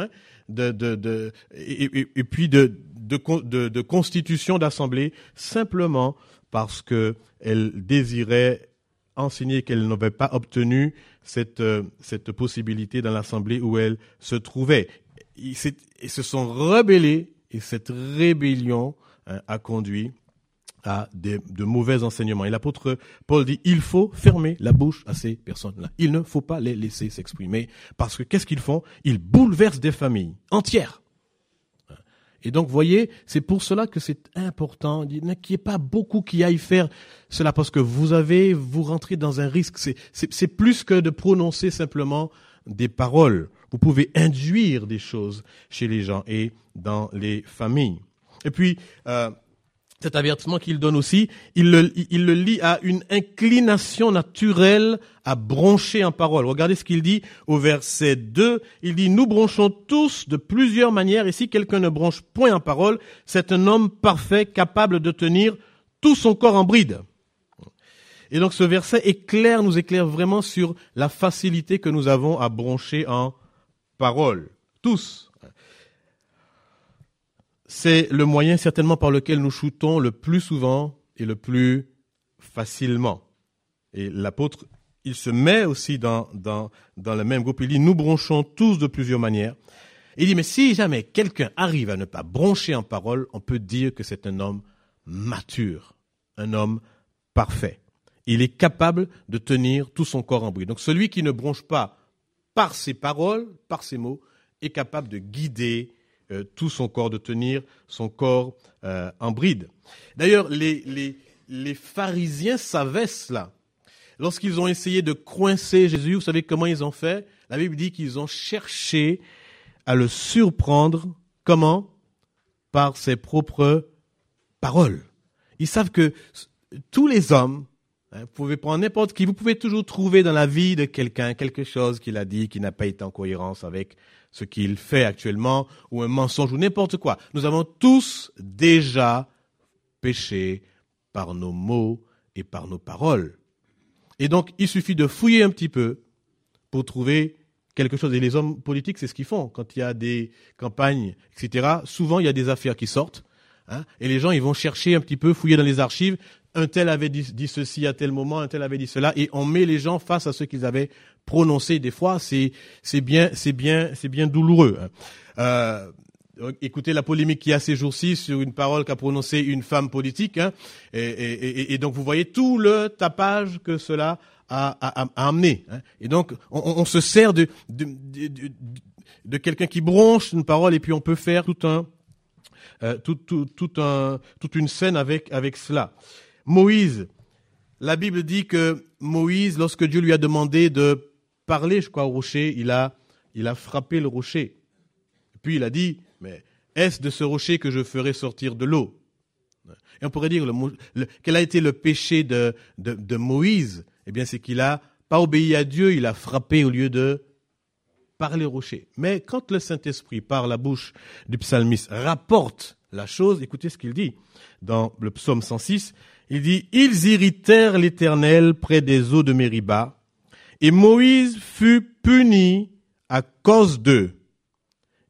et puis de constitution d'assemblée, simplement parce que elle désirait enseigner, qu'elle n'avait pas obtenu cette possibilité dans l'assemblée où elle se trouvait. Ils se sont rebellés, et cette rébellion a conduit à de mauvais enseignements. Et l'apôtre Paul dit, il faut fermer la bouche à ces personnes-là. Il ne faut pas les laisser s'exprimer, parce que qu'est-ce qu'ils font? Ils bouleversent des familles entières. Et donc, voyez, c'est pour cela que c'est important qu'il n'y ait pas beaucoup qui aillent faire cela, parce que vous rentrez dans un risque. C'est plus que de prononcer simplement des paroles. Vous pouvez induire des choses chez les gens et dans les familles. Et puis, cet avertissement qu'il donne aussi, il le lie à une inclination naturelle à broncher en parole. Regardez ce qu'il dit au verset 2. Il dit, nous bronchons tous de plusieurs manières, et si quelqu'un ne bronche point en parole, c'est un homme parfait, capable de tenir tout son corps en bride. Et donc ce verset nous éclaire vraiment sur la facilité que nous avons à broncher en parole. Tous. C'est le moyen certainement par lequel nous shootons le plus souvent et le plus facilement. Et l'apôtre, il se met aussi dans le même groupe. Il dit, nous bronchons tous de plusieurs manières. Il dit, mais si jamais quelqu'un arrive à ne pas broncher en parole, on peut dire que c'est un homme mature, un homme parfait. Il est capable de tenir tout son corps en bride. Donc celui qui ne bronche pas par ses paroles, par ses mots, est capable de guider tout son corps, de tenir son corps en bride. D'ailleurs, les pharisiens savaient cela. Lorsqu'ils ont essayé de coincer Jésus, vous savez comment ils ont fait? La Bible dit qu'ils ont cherché à le surprendre. Comment? Par ses propres paroles. Ils savent que tous les hommes, vous pouvez prendre n'importe qui, vous pouvez toujours trouver dans la vie de quelqu'un quelque chose qu'il a dit qui n'a pas été en cohérence avec ce qu'il fait actuellement, ou un mensonge, ou n'importe quoi. Nous avons tous déjà péché par nos mots et par nos paroles. Et donc, il suffit de fouiller un petit peu pour trouver quelque chose. Et les hommes politiques, c'est ce qu'ils font. Quand il y a des campagnes, etc., souvent, il y a des affaires qui sortent. Et les gens, ils vont chercher un petit peu, fouiller dans les archives. Un tel avait dit ceci à tel moment, un tel avait dit cela, et on met les gens face à ce qu'ils avaient prononcé. Des fois, c'est bien douloureux. Écoutez la polémique qu'il y a ces jours-ci sur une parole qu'a prononcée une femme politique, et donc vous voyez tout le tapage que cela a amené. Et donc, on se sert de quelqu'un qui bronche une parole, et puis on peut faire toute une scène avec cela. Moïse, la Bible dit que Moïse, lorsque Dieu lui a demandé de parler, je crois, au rocher, il a frappé le rocher. Puis il a dit, mais est-ce de ce rocher que je ferai sortir de l'eau? Et on pourrait dire, quel a été le péché de Moïse? Eh bien, c'est qu'il a pas obéi à Dieu, il a frappé au lieu de parler au rocher. Mais quand le Saint-Esprit, par la bouche du psalmiste, rapporte la chose, écoutez ce qu'il dit dans le psaume 106, il dit, ils irritèrent l'Éternel près des eaux de Mériba, et Moïse fut puni à cause d'eux.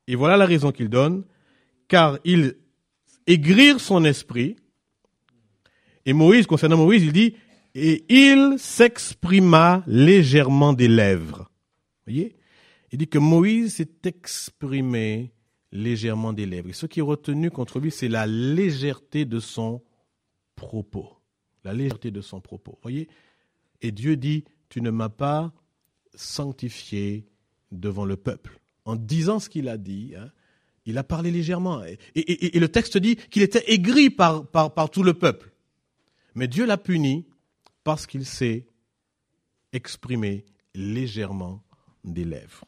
Et voilà la raison qu'il donne, car ils aigrirent son esprit. Et Moïse, concernant Moïse, il dit, et il s'exprima légèrement des lèvres. Vous voyez? Il dit que Moïse s'est exprimé légèrement des lèvres. Et ce qui est retenu contre lui, c'est la légèreté de son propos. La légèreté de son propos. Vous voyez? Et Dieu dit, tu ne m'as pas sanctifié devant le peuple. En disant ce qu'il a dit, il a parlé légèrement. Et le texte dit qu'il était aigri par tout le peuple. Mais Dieu l'a puni parce qu'il s'est exprimé légèrement des lèvres.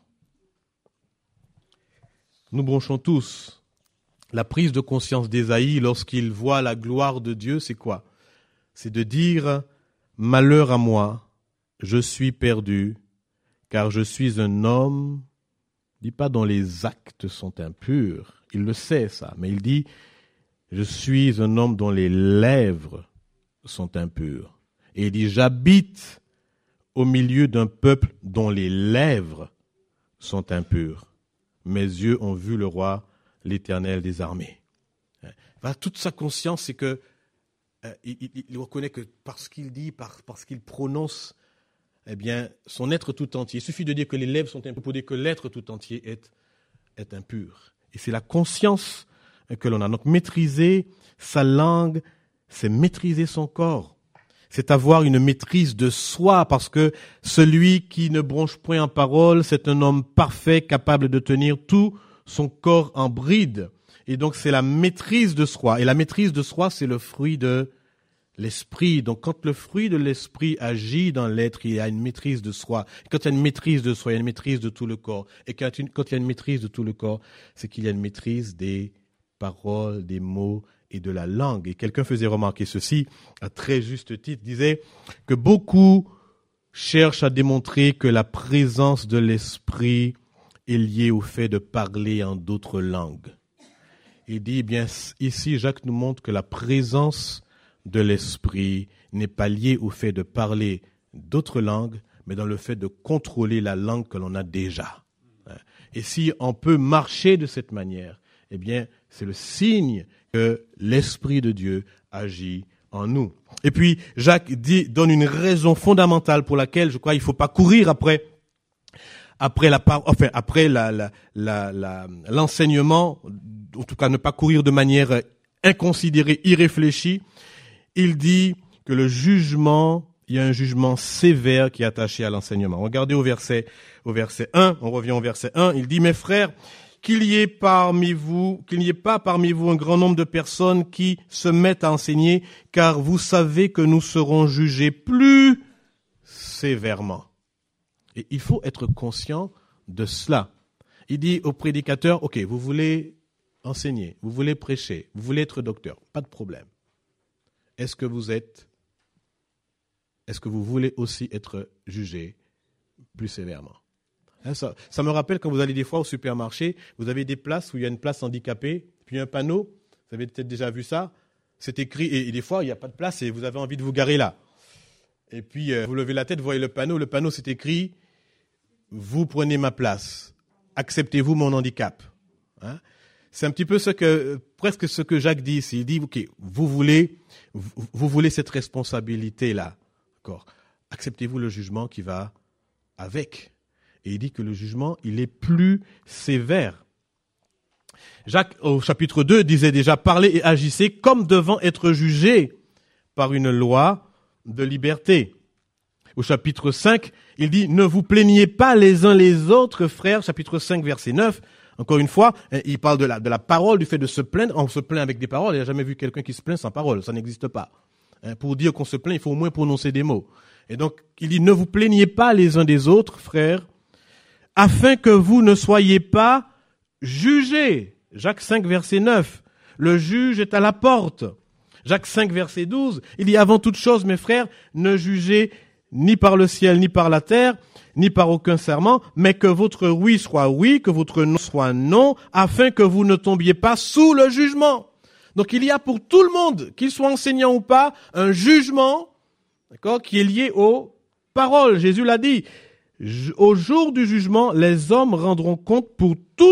Nous bronchons tous. La prise de conscience d'Ésaïe lorsqu'il voit la gloire de Dieu, c'est quoi? C'est de dire « Malheur à moi, je suis perdu, car je suis un homme », il ne dit pas « dont les actes sont impurs », il le sait ça, mais il dit « Je suis un homme dont les lèvres sont impures ». Et il dit « J'habite au milieu d'un peuple dont les lèvres sont impures. Mes yeux ont vu le roi, l'Éternel des armées. » Voilà, toute sa conscience, c'est que il reconnaît que parce qu'il dit, parce qu'il prononce, eh bien, son être tout entier. Il suffit de dire que les lèvres sont impures pour dire que l'être tout entier est impur. Et c'est la conscience que l'on a. Donc, maîtriser sa langue, c'est maîtriser son corps. C'est avoir une maîtrise de soi, parce que celui qui ne bronche point en parole, c'est un homme parfait, capable de tenir tout son corps en bride. Et donc, c'est la maîtrise de soi. Et la maîtrise de soi, c'est le fruit de l'esprit. Donc, quand le fruit de l'esprit agit dans l'être, il y a une maîtrise de soi. Et quand il y a une maîtrise de soi, il y a une maîtrise de tout le corps. Et quand il y a une maîtrise de tout le corps, c'est qu'il y a une maîtrise des paroles, des mots et de la langue. Et quelqu'un faisait remarquer ceci, à très juste titre, disait que beaucoup cherchent à démontrer que la présence de l'esprit est liée au fait de parler en d'autres langues. Il dit, eh bien, ici, Jacques nous montre que la présence de l'esprit n'est pas liée au fait de parler d'autres langues, mais dans le fait de contrôler la langue que l'on a déjà. Et si on peut marcher de cette manière, eh bien, c'est le signe que l'Esprit de Dieu agit en nous. Et puis, Jacques donne une raison fondamentale pour laquelle, je crois, il ne faut pas courir après l'enseignement, en tout cas ne pas courir de manière inconsidérée, irréfléchie. Il dit que il y a un jugement sévère qui est attaché à l'enseignement. Regardez au verset 1, on revient au verset 1, il dit, mes frères, qu'il n'y ait pas parmi vous un grand nombre de personnes qui se mettent à enseigner, car vous savez que nous serons jugés plus sévèrement. Et il faut être conscient de cela. Il dit au prédicateur, ok, vous voulez enseigner, vous voulez prêcher, vous voulez être docteur, pas de problème. Est-ce que vous voulez aussi être jugé plus sévèrement? Ça me rappelle quand vous allez des fois au supermarché, vous avez des places où il y a une place handicapée, puis un panneau, vous avez peut-être déjà vu ça, c'est écrit, et des fois il n'y a pas de place et vous avez envie de vous garer là. Et puis vous levez la tête, vous voyez le panneau c'est écrit, vous prenez ma place, acceptez-vous mon handicap. C'est un petit peu presque ce que Jacques dit ici. Il dit, ok, vous voulez cette responsabilité-là, d'accord. Acceptez-vous le jugement qui va avec. Et il dit que le jugement, il est plus sévère. Jacques, au chapitre 2, disait déjà, parlez et agissez comme devant être jugés par une loi de liberté. Au chapitre 5, il dit, ne vous plaignez pas les uns les autres, frères. Chapitre 5, verset 9. Encore une fois, il parle de la parole, du fait de se plaindre. On se plaint avec des paroles. Il n'a jamais vu quelqu'un qui se plaint sans parole. Ça n'existe pas. Pour dire qu'on se plaint, il faut au moins prononcer des mots. Et donc, il dit, ne vous plaignez pas les uns des autres, frères, afin que vous ne soyez pas jugés. Jacques 5, verset 9. Le juge est à la porte. Jacques 5, verset 12. Il dit, avant toute chose, mes frères, ne jugez ni par le ciel, ni par la terre, ni par aucun serment, mais que votre oui soit oui, que votre non soit non, afin que vous ne tombiez pas sous le jugement. Donc il y a pour tout le monde, qu'il soit enseignant ou pas, un jugement, d'accord, qui est lié aux paroles. Jésus l'a dit. Au jour du jugement, les hommes rendront compte pour toute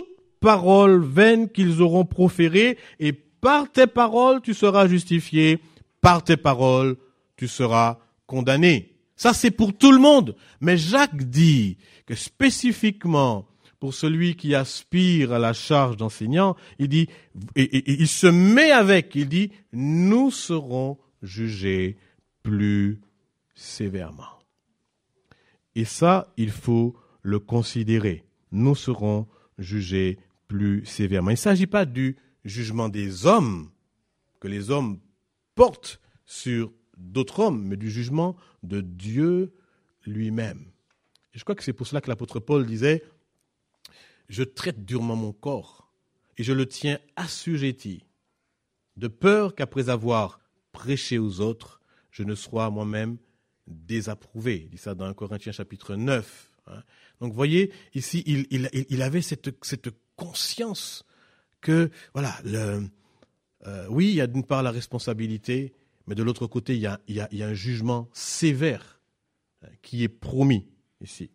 paroles vaines qu'ils auront proférées, et par tes paroles, tu seras justifié, par tes paroles, tu seras condamné. Ça, c'est pour tout le monde. Mais Jacques dit que spécifiquement, pour celui qui aspire à la charge d'enseignant, il dit, et il se met avec, il dit, nous serons jugés plus sévèrement. Et ça, il faut le considérer. Nous serons jugés plus sévèrement. Il ne s'agit pas du jugement des hommes, que les hommes portent sur d'autres hommes, mais du jugement de Dieu lui-même. Et je crois que c'est pour cela que l'apôtre Paul disait, je traite durement mon corps et je le tiens assujetti, de peur qu'après avoir prêché aux autres, je ne sois moi-même désapprouvé. Il dit ça dans 1 Corinthiens chapitre 9. Donc vous voyez, ici, il avait cette conscience que, voilà, oui, il y a d'une part la responsabilité, mais de l'autre côté, il y a un jugement sévère qui est promis ici.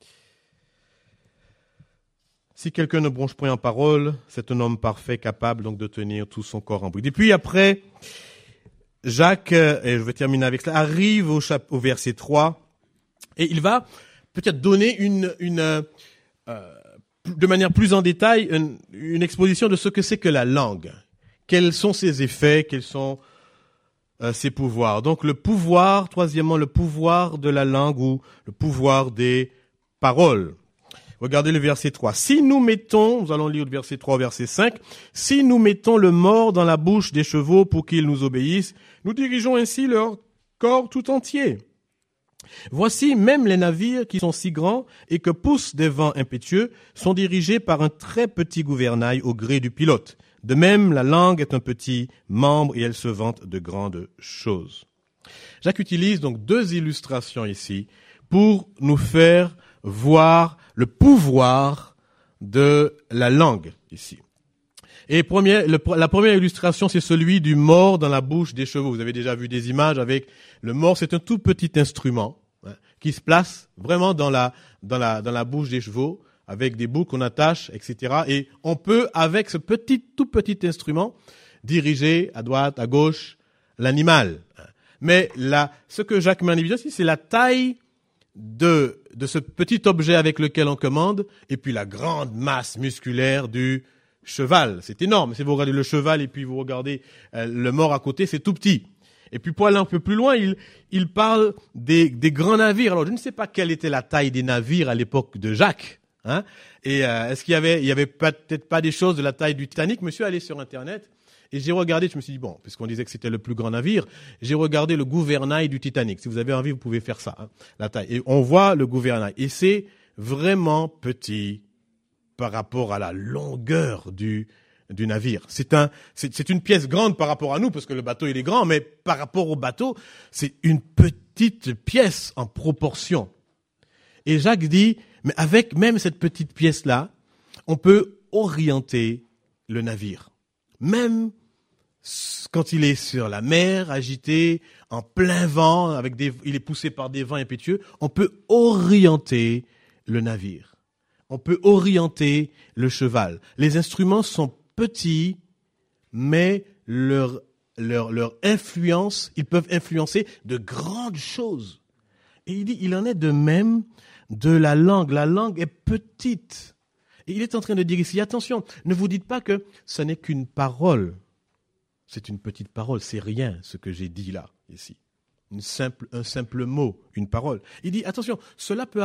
Si quelqu'un ne bronche point en parole, c'est un homme parfait, capable donc de tenir tout son corps en bride. Et puis après, Jacques, et je vais terminer avec ça, arrive au verset 3, et il va peut-être donner de manière plus en détail une exposition de ce que c'est que la langue. Quels sont ses effets, quels sont ses pouvoirs. Donc le pouvoir, troisièmement, le pouvoir de la langue ou le pouvoir des paroles. Regardez le verset 3. Si nous mettons, nous allons lire le verset 3 au verset 5, si nous mettons le mors dans la bouche des chevaux pour qu'ils nous obéissent, nous dirigeons ainsi leur corps tout entier. Voici, même les navires qui sont si grands et que poussent des vents impétueux sont dirigés par un très petit gouvernail au gré du pilote. De même, la langue est un petit membre et elle se vante de grandes choses. Jacques utilise donc deux illustrations ici pour nous faire voir le pouvoir de la langue ici. Et la première illustration, c'est celui du mors dans la bouche des chevaux. Vous avez déjà vu des images avec le mors, c'est un tout petit instrument qui se place vraiment dans la bouche des chevaux, avec des boucles qu'on attache, etc. Et on peut, avec ce tout petit instrument, diriger à droite, à gauche, l'animal. Mais là, ce que Jacques met en évidence ici, c'est la taille de ce petit objet avec lequel on commande, et puis la grande masse musculaire du cheval. C'est énorme. Si vous regardez le cheval et puis vous regardez le mors à côté, c'est tout petit. Et puis pour aller un peu plus loin, il parle des grands navires. Alors je ne sais pas quelle était la taille des navires à l'époque de Jacques. Et est-ce qu'il y avait peut-être pas des choses de la taille du Titanic? Monsieur allé sur Internet et j'ai regardé, je me suis dit, bon, puisqu'on disait que c'était le plus grand navire, j'ai regardé le gouvernail du Titanic. Si vous avez envie, vous pouvez faire ça, la taille. Et on voit le gouvernail. Et c'est vraiment petit par rapport à la longueur du navire. C'est une pièce grande par rapport à nous, parce que le bateau, il est grand, mais par rapport au bateau, c'est une petite pièce en proportion. Et Jacques dit, mais avec même cette petite pièce-là, on peut orienter le navire. Même quand il est sur la mer, agité, en plein vent, il est poussé par des vents impétueux, on peut orienter le navire. On peut orienter le cheval. Les instruments sont petits, mais leur influence, ils peuvent influencer de grandes choses. Et il dit, il en est de même de la langue. La langue est petite. Et il est en train de dire ici, attention, ne vous dites pas que ce n'est qu'une parole. C'est une petite parole, c'est rien ce que j'ai dit là, ici. Un simple mot, une parole. Il dit, attention, cela peut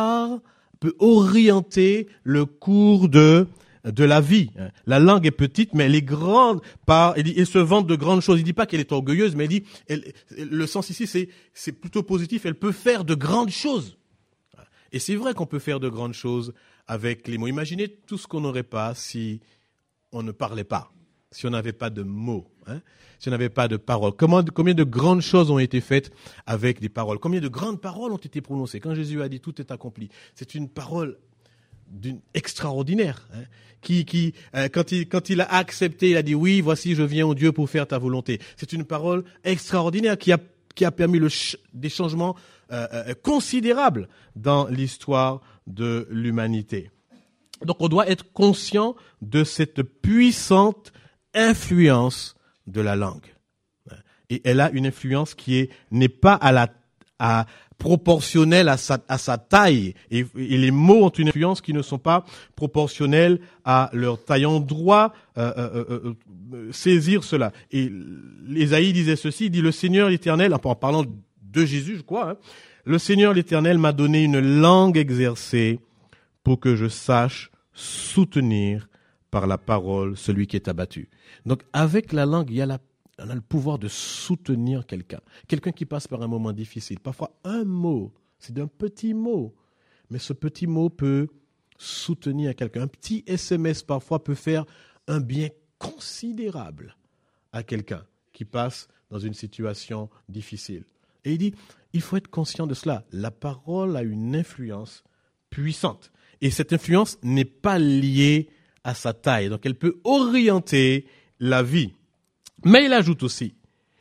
orienter le cours de la vie. La langue est petite, mais elle est grande. Elle se vante de grandes choses. Il dit pas qu'elle est orgueilleuse, mais il dit, le sens ici, c'est plutôt positif. Elle peut faire de grandes choses. Et c'est vrai qu'on peut faire de grandes choses avec les mots. Imaginez tout ce qu'on n'aurait pas si on ne parlait pas, si on n'avait pas de mots, si on n'avait pas de paroles. Combien de grandes choses ont été faites avec des paroles? Combien de grandes paroles ont été prononcées? Quand Jésus a dit « tout est accompli », c'est une parole extraordinaire. Quand il a accepté, il a dit « oui, voici, je viens, ô Dieu, pour faire ta volonté ». C'est une parole extraordinaire qui a permis des changements considérables dans l'histoire de l'humanité. Donc on doit être conscient de cette puissante influence de la langue. Et elle a une influence qui n'est pas proportionnelle à sa taille. Et les mots ont une influence qui ne sont pas proportionnelles à leur taille. On doit saisir cela. Et Ésaïe disait ceci, il dit le Seigneur l'Éternel, en parlant de Jésus, je crois, le Seigneur l'Éternel m'a donné une langue exercée pour que je sache soutenir par la parole celui qui est abattu. Donc avec la langue, on a le pouvoir de soutenir quelqu'un. Quelqu'un qui passe par un moment difficile. Parfois, un mot, c'est d'un petit mot. Mais ce petit mot peut soutenir quelqu'un. Un petit SMS, parfois, peut faire un bien considérable à quelqu'un qui passe dans une situation difficile. Et il dit, il faut être conscient de cela. La parole a une influence puissante. Et cette influence n'est pas liée à sa taille. Donc, elle peut orienter la vie. Mais il ajoute aussi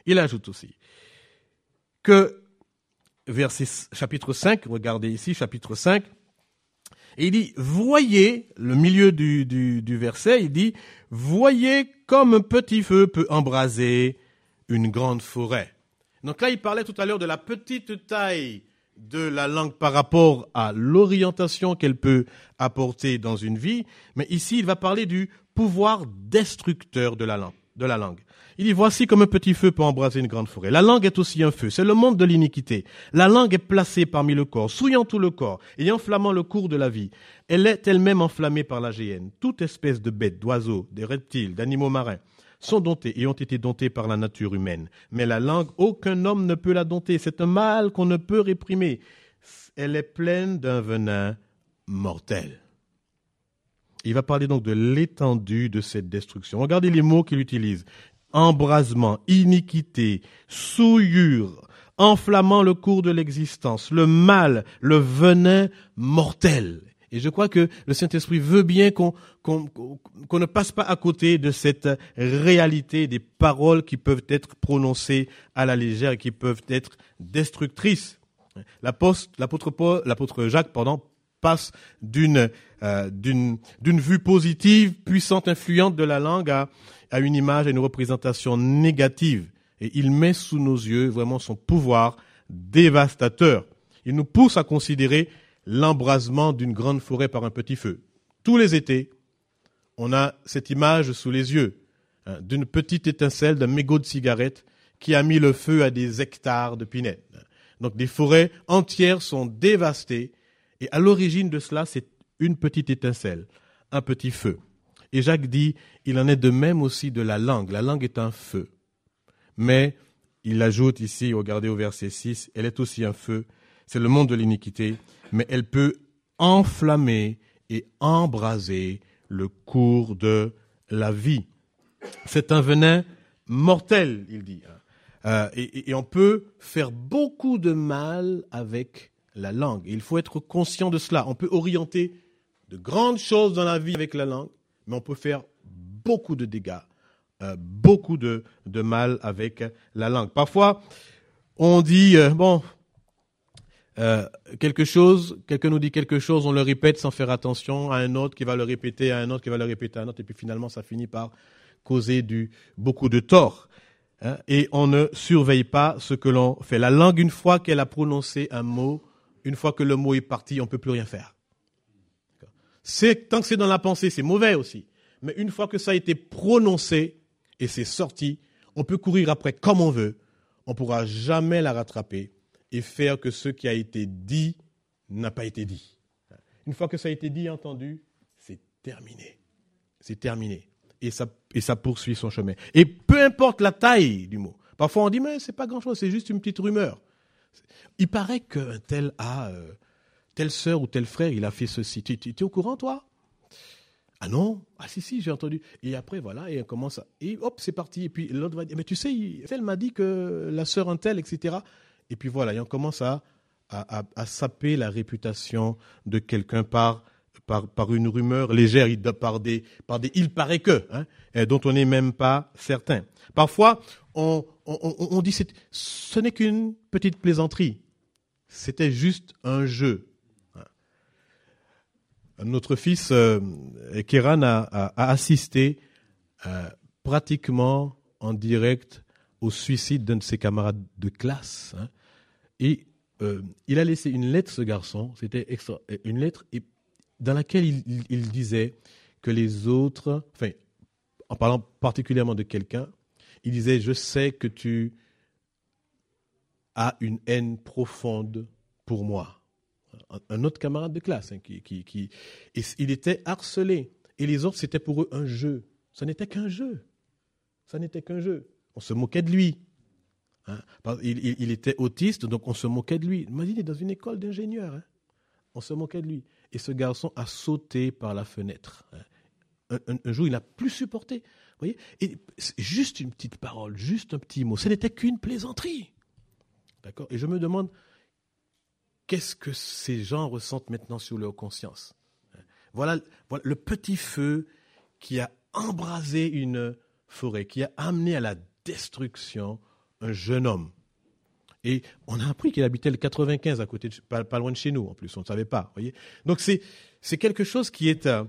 que, chapitre 5, regardez ici, chapitre 5, et il dit, voyez, le milieu du verset, il dit, voyez comme un petit feu peut embraser une grande forêt. Donc là, il parlait tout à l'heure de la petite taille de la langue par rapport à l'orientation qu'elle peut apporter dans une vie, mais ici, il va parler du pouvoir destructeur de la langue. Il dit, voici comme un petit feu peut embraser une grande forêt. La langue est aussi un feu, c'est le monde de l'iniquité. La langue est placée parmi le corps, souillant tout le corps et enflammant le cours de la vie. Elle est elle-même enflammée par la géhenne. Toute espèce de bêtes, d'oiseaux, de reptiles, d'animaux marins sont domptés et ont été domptés par la nature humaine. Mais la langue, aucun homme ne peut la dompter. C'est un mal qu'on ne peut réprimer. Elle est pleine d'un venin mortel. Il va parler donc de l'étendue de cette destruction. Regardez les mots qu'il utilise. Embrasement, iniquité, souillure, enflammant le cours de l'existence, le mal, le venin mortel. Et je crois que le Saint-Esprit veut bien qu'on ne passe pas à côté de cette réalité des paroles qui peuvent être prononcées à la légère et qui peuvent être destructrices. L'apôtre Jacques, passe d'une vue positive, puissante, influente de la langue à une image, à une représentation négative. Et il met sous nos yeux vraiment son pouvoir dévastateur. Il nous pousse à considérer l'embrasement d'une grande forêt par un petit feu. Tous les étés, on a cette image sous les yeux d'une petite étincelle, d'un mégot de cigarette qui a mis le feu à des hectares de pinèdes. Donc des forêts entières sont dévastées et à l'origine de cela, c'est une petite étincelle, un petit feu. Et Jacques dit, il en est de même aussi de la langue. La langue est un feu. Mais il ajoute ici, regardez au verset 6, elle est aussi un feu. C'est le monde de l'iniquité, mais elle peut enflammer et embraser le cours de la vie. C'est un venin mortel, il dit. Et on peut faire beaucoup de mal avec la langue. Et il faut être conscient de cela. On peut orienter de grandes choses dans la vie avec la langue, mais on peut faire beaucoup de dégâts, beaucoup de mal avec la langue. Parfois, on dit, quelqu'un nous dit quelque chose, on le répète sans faire attention à un autre qui va le répéter, à un autre qui va le répéter à un autre, et puis finalement, ça finit par causer beaucoup de tort. Et on ne surveille pas ce que l'on fait. La langue, une fois qu'elle a prononcé un mot, une fois que le mot est parti, on ne peut plus rien faire. Tant que c'est dans la pensée, c'est mauvais aussi. Mais une fois que ça a été prononcé et c'est sorti, on peut courir après comme on veut. On ne pourra jamais la rattraper et faire que ce qui a été dit n'a pas été dit. Une fois que ça a été dit et entendu, c'est terminé. C'est terminé. Et ça poursuit son chemin. Et peu importe la taille du mot. Parfois on dit, mais c'est pas grand-chose, c'est juste une petite rumeur. Il paraît qu'un tel a... telle sœur ou tel frère, il a fait ceci. Tu es au courant, toi? Ah non? Ah si, j'ai entendu. Et après, voilà, et on commence à... Et hop, c'est parti. Et puis l'autre va dire, mais tu sais, elle m'a dit que la sœur un tel, etc. Et puis voilà, et on commence à saper la réputation de quelqu'un par une rumeur légère, par des il paraît que, dont on n'est même pas certain. Parfois, on dit, ce n'est qu'une petite plaisanterie. C'était juste un jeu. Notre fils, Kéran, a assisté pratiquement en direct au suicide d'un de ses camarades de classe. Hein. Et il a laissé une lettre, ce garçon, c'était une lettre dans laquelle il disait que les autres, enfin, en parlant particulièrement de quelqu'un, il disait « Je sais que tu as une haine profonde pour moi ». Un autre camarade de classe, hein, et il était harcelé. Et les autres, c'était pour eux un jeu. Ça n'était qu'un jeu. Ça n'était qu'un jeu. On se moquait de lui. Hein. Il était autiste, donc on se moquait de lui. Il est dans une école d'ingénieurs. Hein. On se moquait de lui. Et ce garçon a sauté par la fenêtre. Hein. Un jour, il n'a plus supporté. Vous voyez, et juste une petite parole, juste un petit mot. Ce n'était qu'une plaisanterie. D'accord ? Et je me demande, qu'est-ce que ces gens ressentent maintenant sur leur conscience ? Voilà le petit feu qui a embrasé une forêt, qui a amené à la destruction un jeune homme. Et on a appris qu'il habitait le 95 à côté, pas loin de chez nous, en plus, on ne savait pas. Voyez. Donc c'est quelque chose que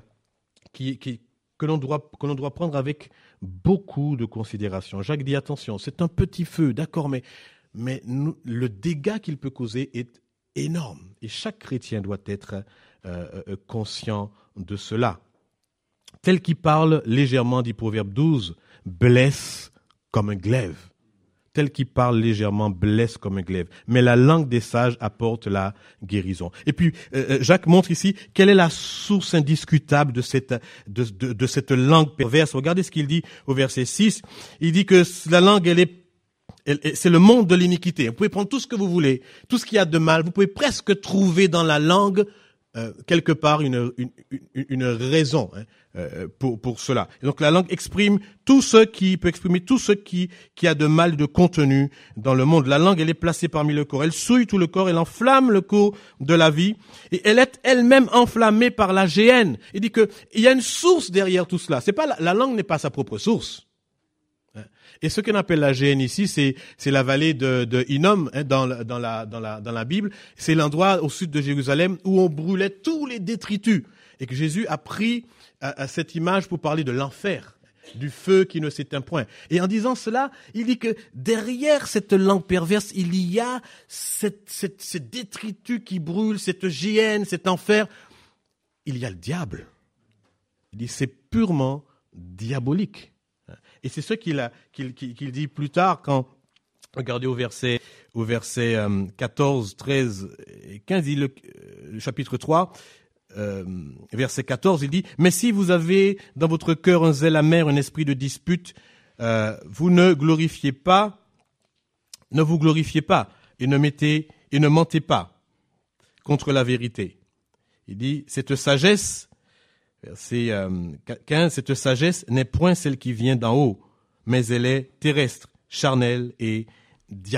l'on doit prendre avec beaucoup de considération. Jacques dit attention, c'est un petit feu, d'accord, mais le dégât qu'il peut causer est énorme. Et chaque chrétien doit être conscient de cela. Tel qui parle légèrement, dit Proverbe 12, blesse comme un glaive. Tel qui parle légèrement blesse comme un glaive. Mais la langue des sages apporte la guérison. Et puis, Jacques montre ici quelle est la source indiscutable de cette langue perverse. Regardez ce qu'il dit au verset 6. Il dit que la langue, c'est le monde de l'iniquité. Vous pouvez prendre tout ce que vous voulez, tout ce qu'il y a de mal. Vous pouvez presque trouver dans la langue quelque part une raison pour cela. Et donc la langue peut exprimer tout ce qui a de mal de contenu dans le monde. La langue, elle est placée parmi le corps. Elle souille tout le corps, elle enflamme le cours de la vie. Et elle est elle-même enflammée par la géhenne. Il dit que il y a une source derrière tout cela. C'est pas la langue n'est pas sa propre source. Et ce qu'on appelle la géhenne ici, c'est la vallée de Hinnom, hein, dans la Bible. C'est l'endroit au sud de Jérusalem où on brûlait tous les détritus. Et que Jésus a pris à cette image pour parler de l'enfer, du feu qui ne s'éteint point. Et en disant cela, il dit que derrière cette langue perverse, il y a ces détritus qui brûlent, cette géhenne, cet enfer. Il y a le diable. Il dit c'est purement diabolique. Et c'est ce qu'il dit plus tard quand, regardez au verset 14, 13 et 15, le chapitre 3, verset 14, il dit « Mais si vous avez dans votre cœur un zèle amer, un esprit de dispute, vous ne vous glorifiez pas et ne mentez pas contre la vérité. » Il dit « Cette sagesse, verset 15, cette sagesse n'est point celle qui vient d'en haut, mais elle est terrestre, charnelle et diabolique. »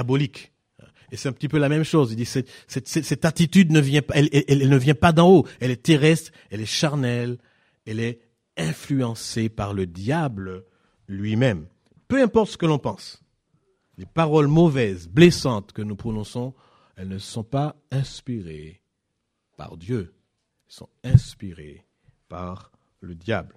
Et c'est un petit peu la même chose. Il dit cette attitude ne vient pas, elle ne vient pas d'en haut. Elle est terrestre, elle est charnelle, elle est influencée par le diable lui-même. Peu importe ce que l'on pense, les paroles mauvaises, blessantes que nous prononçons, elles ne sont pas inspirées par Dieu. Elles sont inspirées par le diable.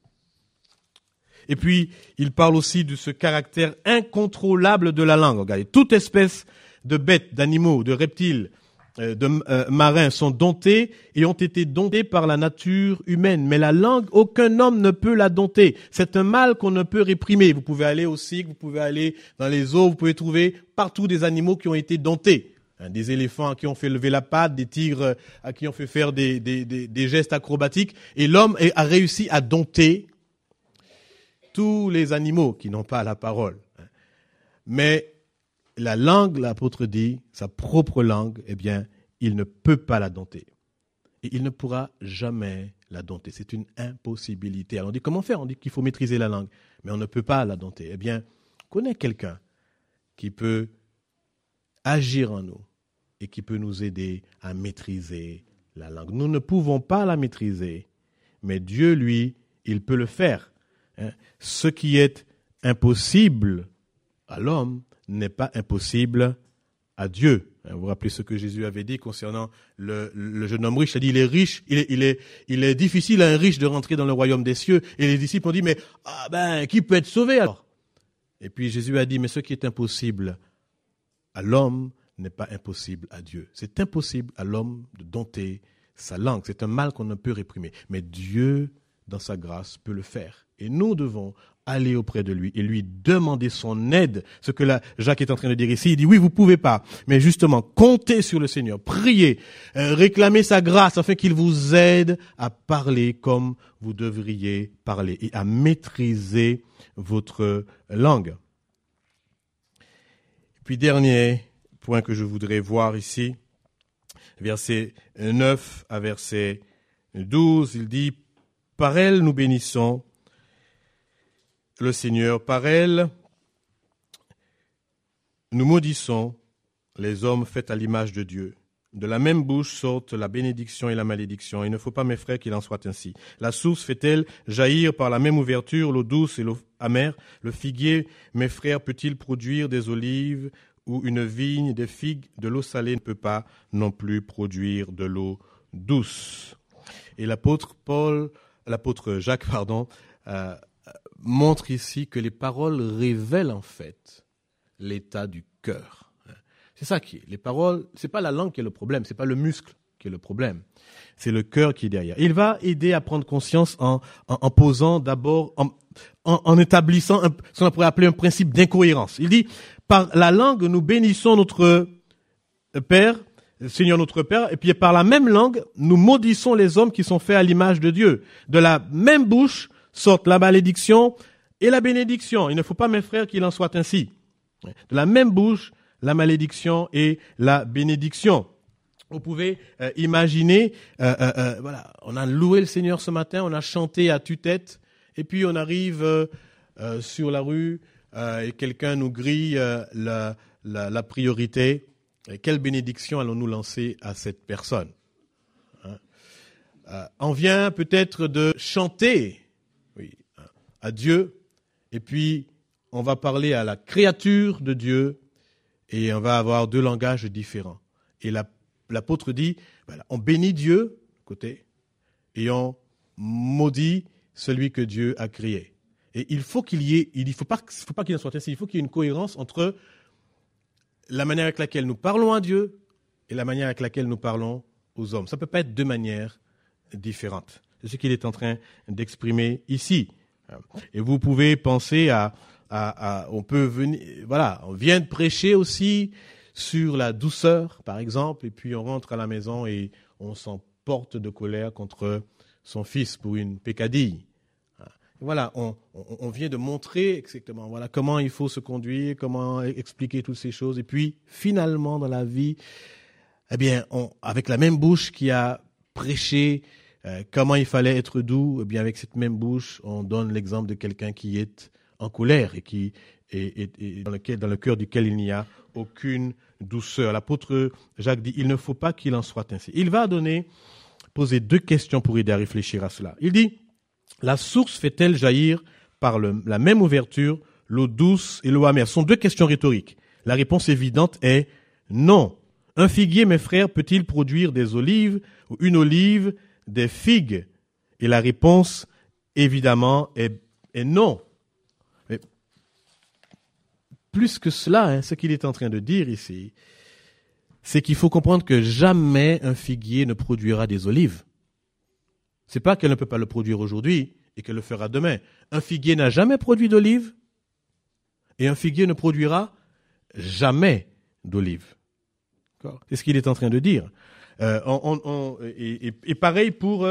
Et puis, il parle aussi de ce caractère incontrôlable de la langue. Regardez, toute espèce de bêtes, d'animaux, de reptiles, marins sont domptés et ont été domptés par la nature humaine. Mais la langue, aucun homme ne peut la dompter. C'est un mal qu'on ne peut réprimer. Vous pouvez aller au cirque, vous pouvez aller dans les eaux, vous pouvez trouver partout des animaux qui ont été domptés. Des éléphants à qui on fait lever la patte, des tigres à qui on fait faire des gestes acrobatiques. Et l'homme a réussi à dompter tous les animaux qui n'ont pas la parole. Mais la langue, l'apôtre dit, sa propre langue, eh bien, il ne peut pas la dompter. Et il ne pourra jamais la dompter. C'est une impossibilité. Alors on dit comment faire ? On dit qu'il faut maîtriser la langue, mais on ne peut pas la dompter. Eh bien, on connaît quelqu'un qui peut agir en nous et qui peut nous aider à maîtriser la langue. Nous ne pouvons pas la maîtriser, mais Dieu, lui, il peut le faire. Ce qui est impossible à l'homme n'est pas impossible à Dieu. Vous vous rappelez ce que Jésus avait dit concernant le jeune homme riche. Il a dit, il est riche, il est difficile à un riche de rentrer dans le royaume des cieux. Et les disciples ont dit, mais qui peut être sauvé alors? Et puis Jésus a dit, mais ce qui est impossible à l'homme n'est pas impossible à Dieu. C'est impossible à l'homme de dompter sa langue. C'est un mal qu'on ne peut réprimer. Mais Dieu, dans sa grâce, peut le faire. Et nous devons aller auprès de lui et lui demander son aide. Ce que là, Jacques est en train de dire ici, il dit oui, vous pouvez pas, mais justement, comptez sur le Seigneur, priez, réclamez sa grâce afin qu'il vous aide à parler comme vous devriez parler et à maîtriser votre langue. Puis dernier point que je voudrais voir ici, verset 9 à verset 12, il dit « Par elle nous bénissons le Seigneur, par elle nous maudissons les hommes faits à l'image de Dieu. De la même bouche sortent la bénédiction et la malédiction. Il ne faut pas, mes frères, qu'il en soit ainsi. La source fait-elle jaillir par la même ouverture l'eau douce et l'eau amère? Le figuier, mes frères, peut-il produire des olives ou une vigne des figues? De l'eau salée ne peut pas non plus produire de l'eau douce. » Et l'apôtre Jacques, montre ici que les paroles révèlent en fait l'état du cœur. C'est ça qui est. Les paroles, c'est pas la langue qui est le problème, c'est pas le muscle qui est le problème. C'est le cœur qui est derrière. Il va aider à prendre conscience en posant d'abord, en établissant ce qu'on pourrait appeler un principe d'incohérence. Il dit, par la langue, nous bénissons notre Père, Seigneur notre Père, et puis par la même langue, nous maudissons les hommes qui sont faits à l'image de Dieu. De la même bouche sortent la malédiction et la bénédiction. Il ne faut pas, mes frères, qu'il en soit ainsi. De la même bouche, la malédiction et la bénédiction. Vous pouvez imaginer, voilà, on a loué le Seigneur ce matin, on a chanté à tue-tête, et puis on arrive sur la rue et quelqu'un nous grille la priorité. Et quelle bénédiction allons-nous lancer à cette personne? On vient peut-être de chanter à Dieu, et puis on va parler à la créature de Dieu, et on va avoir deux langages différents. Et l'apôtre dit, voilà, on bénit Dieu, côté, et on maudit celui que Dieu a créé. Et il faut pas qu'il en soit ainsi, il faut qu'il y ait une cohérence entre la manière avec laquelle nous parlons à Dieu et la manière avec laquelle nous parlons aux hommes. Ça ne peut pas être deux manières différentes. C'est ce qu'il est en train d'exprimer ici. Et vous pouvez penser on peut venir, voilà, on vient de prêcher aussi sur la douceur, par exemple, et puis on rentre à la maison et on s'emporte de colère contre son fils pour une peccadille. Voilà, on vient de montrer exactement, voilà, comment il faut se conduire, comment expliquer toutes ces choses, et puis finalement dans la vie, eh bien, avec la même bouche qui a prêché comment il fallait être doux, eh bien avec cette même bouche, on donne l'exemple de quelqu'un qui est en colère et qui est dans le cœur duquel il n'y a aucune douceur. L'apôtre Jacques dit, il ne faut pas qu'il en soit ainsi. Il va poser deux questions pour aider à réfléchir à cela. Il dit, la source fait-elle jaillir par la même ouverture l'eau douce et l'eau amère? Ce sont deux questions rhétoriques. La réponse évidente est non. Un figuier, mes frères, peut-il produire des olives ou une olive des figues? Et la réponse, évidemment, est non. Mais plus que cela, ce qu'il est en train de dire ici, c'est qu'il faut comprendre que jamais un figuier ne produira des olives. C'est pas qu'elle ne peut pas le produire aujourd'hui et qu'elle le fera demain. Un figuier n'a jamais produit d'olives et un figuier ne produira jamais d'olives. C'est ce qu'il est en train de dire. Et pareil pour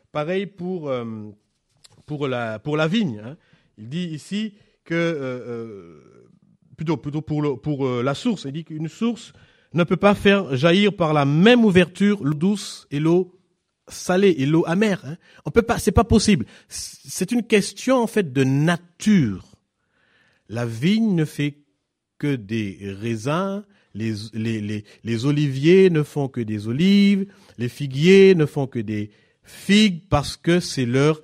la vigne. Hein. Il dit ici que plutôt pour la source. Il dit qu'une source ne peut pas faire jaillir par la même ouverture l'eau douce et l'eau salée et l'eau amère. Hein. On peut pas, c'est pas possible. C'est une question en fait de nature. La vigne ne fait que des raisins. Les oliviers ne font que des olives, les figuiers ne font que des figues parce que c'est leur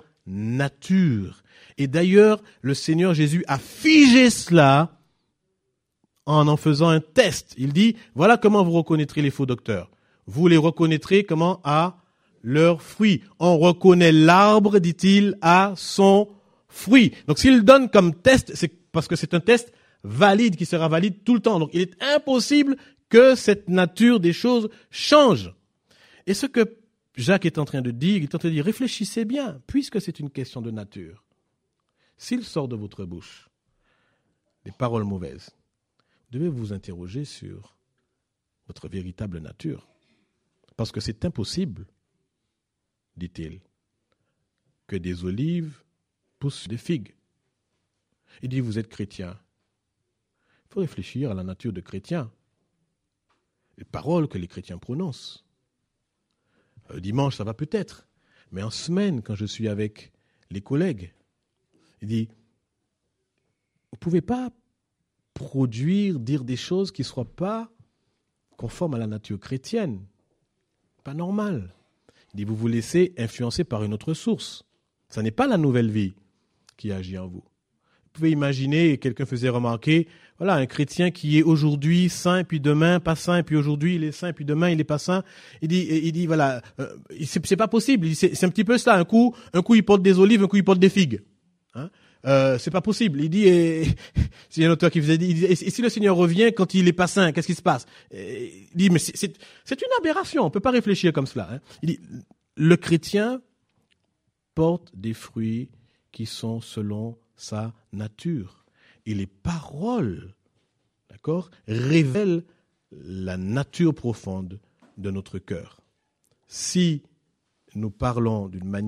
nature. Et d'ailleurs, le Seigneur Jésus a figé cela en faisant un test. Il dit, voilà comment vous reconnaîtrez les faux docteurs. Vous les reconnaîtrez comment? À leurs fruits. On reconnaît l'arbre, dit-il, à son fruit. Donc s'il donne comme test, c'est parce que c'est un test valide qui sera valide tout le temps. Donc il est impossible que cette nature des choses change. Et ce que Jacques est en train de dire, il est en train de dire, réfléchissez bien, puisque c'est une question de nature. S'il sort de votre bouche des paroles mauvaises, vous devez vous interroger sur votre véritable nature. Parce que c'est impossible, dit-il, que des olives poussent des figues. Il dit, vous êtes chrétien. Il faut réfléchir à la nature de chrétien. Les paroles que les chrétiens prononcent. Dimanche, ça va peut-être. Mais en semaine, quand je suis avec les collègues, il dit, vous ne pouvez pas dire des choses qui ne soient pas conformes à la nature chrétienne. Pas normal. Il dit, vous vous laissez influencer par une autre source. Ce n'est pas la nouvelle vie qui agit en vous. Vous pouvez imaginer, quelqu'un faisait remarquer, voilà, un chrétien qui est aujourd'hui saint, puis demain pas saint, et puis aujourd'hui il est saint, puis demain il est pas saint. Il dit voilà, c'est pas possible. C'est un petit peu ça. Un coup il porte des olives, un coup il porte des figues. Hein? C'est pas possible. Il dit, c'est un auteur qui faisait dire, et si le Seigneur revient quand il est pas saint, qu'est-ce qui se passe? Il dit, mais c'est une aberration. On peut pas réfléchir comme cela. Hein? Il dit, le chrétien porte des fruits qui sont selon sa nature. Et les paroles, d'accord, révèlent la nature profonde de notre cœur. Si nous parlons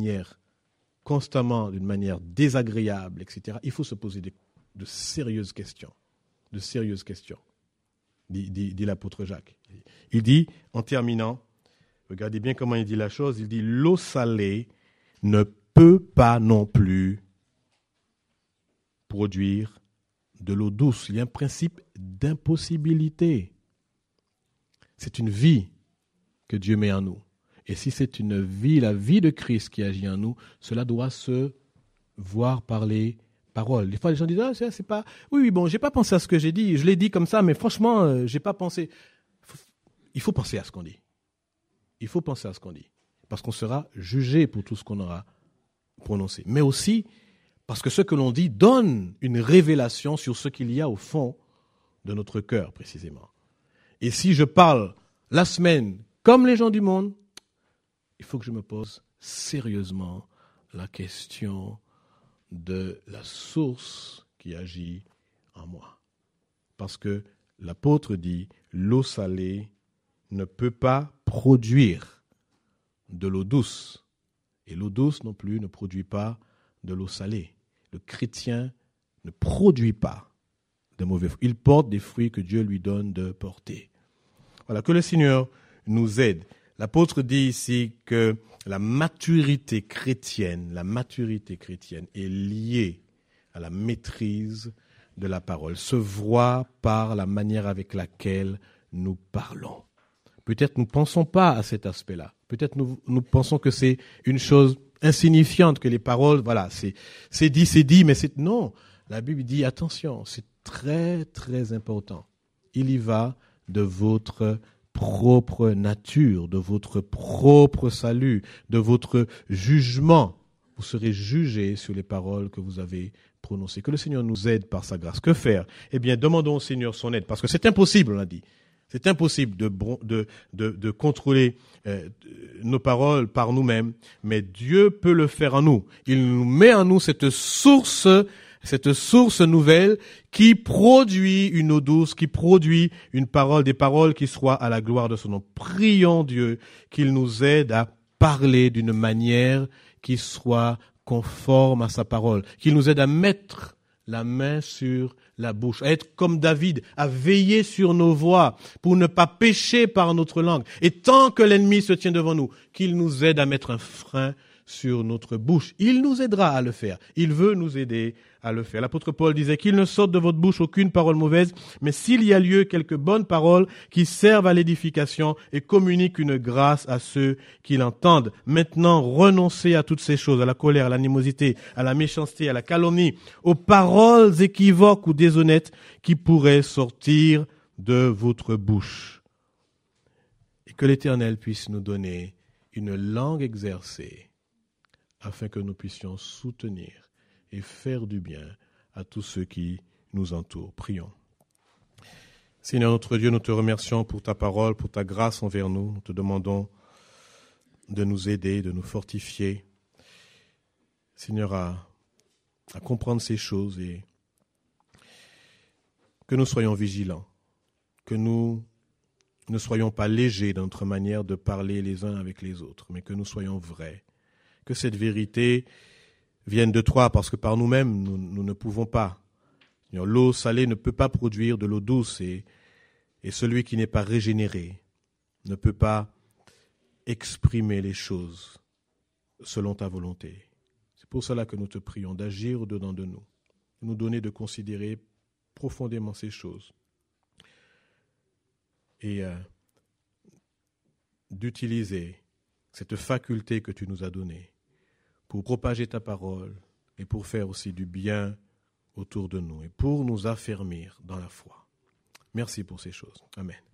constamment d'une manière désagréable, etc., il faut se poser de sérieuses questions. De sérieuses questions, dit l'apôtre Jacques. Il dit, en terminant, regardez bien comment il dit la chose, il dit, l'eau salée ne peut pas non plus produire de l'eau douce. Il y a un principe d'impossibilité. C'est une vie que Dieu met en nous. Et si c'est une vie, la vie de Christ qui agit en nous, cela doit se voir par les paroles. Des fois, les gens disent, ah, c'est pas, oui, bon, j'ai pas pensé à ce que j'ai dit, je l'ai dit comme ça, mais franchement, j'ai pas pensé. Il faut penser à ce qu'on dit. Il faut penser à ce qu'on dit. Parce qu'on sera jugé pour tout ce qu'on aura prononcé. Mais aussi, parce que ce que l'on dit donne une révélation sur ce qu'il y a au fond de notre cœur, précisément. Et si je parle la semaine comme les gens du monde, il faut que je me pose sérieusement la question de la source qui agit en moi. Parce que l'apôtre dit, l'eau salée ne peut pas produire de l'eau douce. Et l'eau douce non plus ne produit pas de l'eau salée. Le chrétien ne produit pas de mauvais fruits. Il porte des fruits que Dieu lui donne de porter. Voilà, que le Seigneur nous aide. L'apôtre dit ici que la maturité chrétienne est liée à la maîtrise de la parole, se voit par la manière avec laquelle nous parlons. Peut-être nous ne pensons pas à cet aspect-là. Peut-être nous pensons que c'est une chose insignifiante, que les paroles, voilà, c'est dit, mais non. La Bible dit, attention, c'est très, très important. Il y va de votre propre nature, de votre propre salut, de votre jugement. Vous serez jugé sur les paroles que vous avez prononcées. Que le Seigneur nous aide par sa grâce. Que faire? Eh bien, demandons au Seigneur son aide, parce que c'est impossible, on l'a dit. C'est impossible de contrôler nos paroles par nous-mêmes, mais Dieu peut le faire en nous. Il nous met en nous cette source nouvelle qui produit une eau douce, qui produit des paroles qui soient à la gloire de son nom. Prions Dieu qu'il nous aide à parler d'une manière qui soit conforme à sa parole, qu'il nous aide à mettre la main sur la bouche, à être comme David, à veiller sur nos voix pour ne pas pécher par notre langue. Et tant que l'ennemi se tient devant nous, qu'il nous aide à mettre un frein sur notre bouche. Il nous aidera à le faire. Il veut nous aider à le faire. L'apôtre Paul disait qu'il ne sorte de votre bouche aucune parole mauvaise, mais s'il y a lieu, quelques bonnes paroles qui servent à l'édification et communiquent une grâce à ceux qui l'entendent. Maintenant, renoncez à toutes ces choses, à la colère, à l'animosité, à la méchanceté, à la calomnie, aux paroles équivoques ou déshonnêtes qui pourraient sortir de votre bouche. Et que l'Éternel puisse nous donner une langue exercée afin que nous puissions soutenir et faire du bien à tous ceux qui nous entourent. Prions. Seigneur notre Dieu, nous te remercions pour ta parole, pour ta grâce envers nous. Nous te demandons de nous aider, de nous fortifier, Seigneur, à comprendre ces choses et que nous soyons vigilants, que nous ne soyons pas légers dans notre manière de parler les uns avec les autres, mais que nous soyons vrais. Que cette vérité vienne de toi, parce que par nous-mêmes, nous ne pouvons pas. L'eau salée ne peut pas produire de l'eau douce, et celui qui n'est pas régénéré ne peut pas exprimer les choses selon ta volonté. C'est pour cela que nous te prions d'agir au-dedans de nous donner de considérer profondément ces choses, et d'utiliser cette faculté que tu nous as donnée pour propager ta parole et pour faire aussi du bien autour de nous et pour nous affermir dans la foi. Merci pour ces choses. Amen.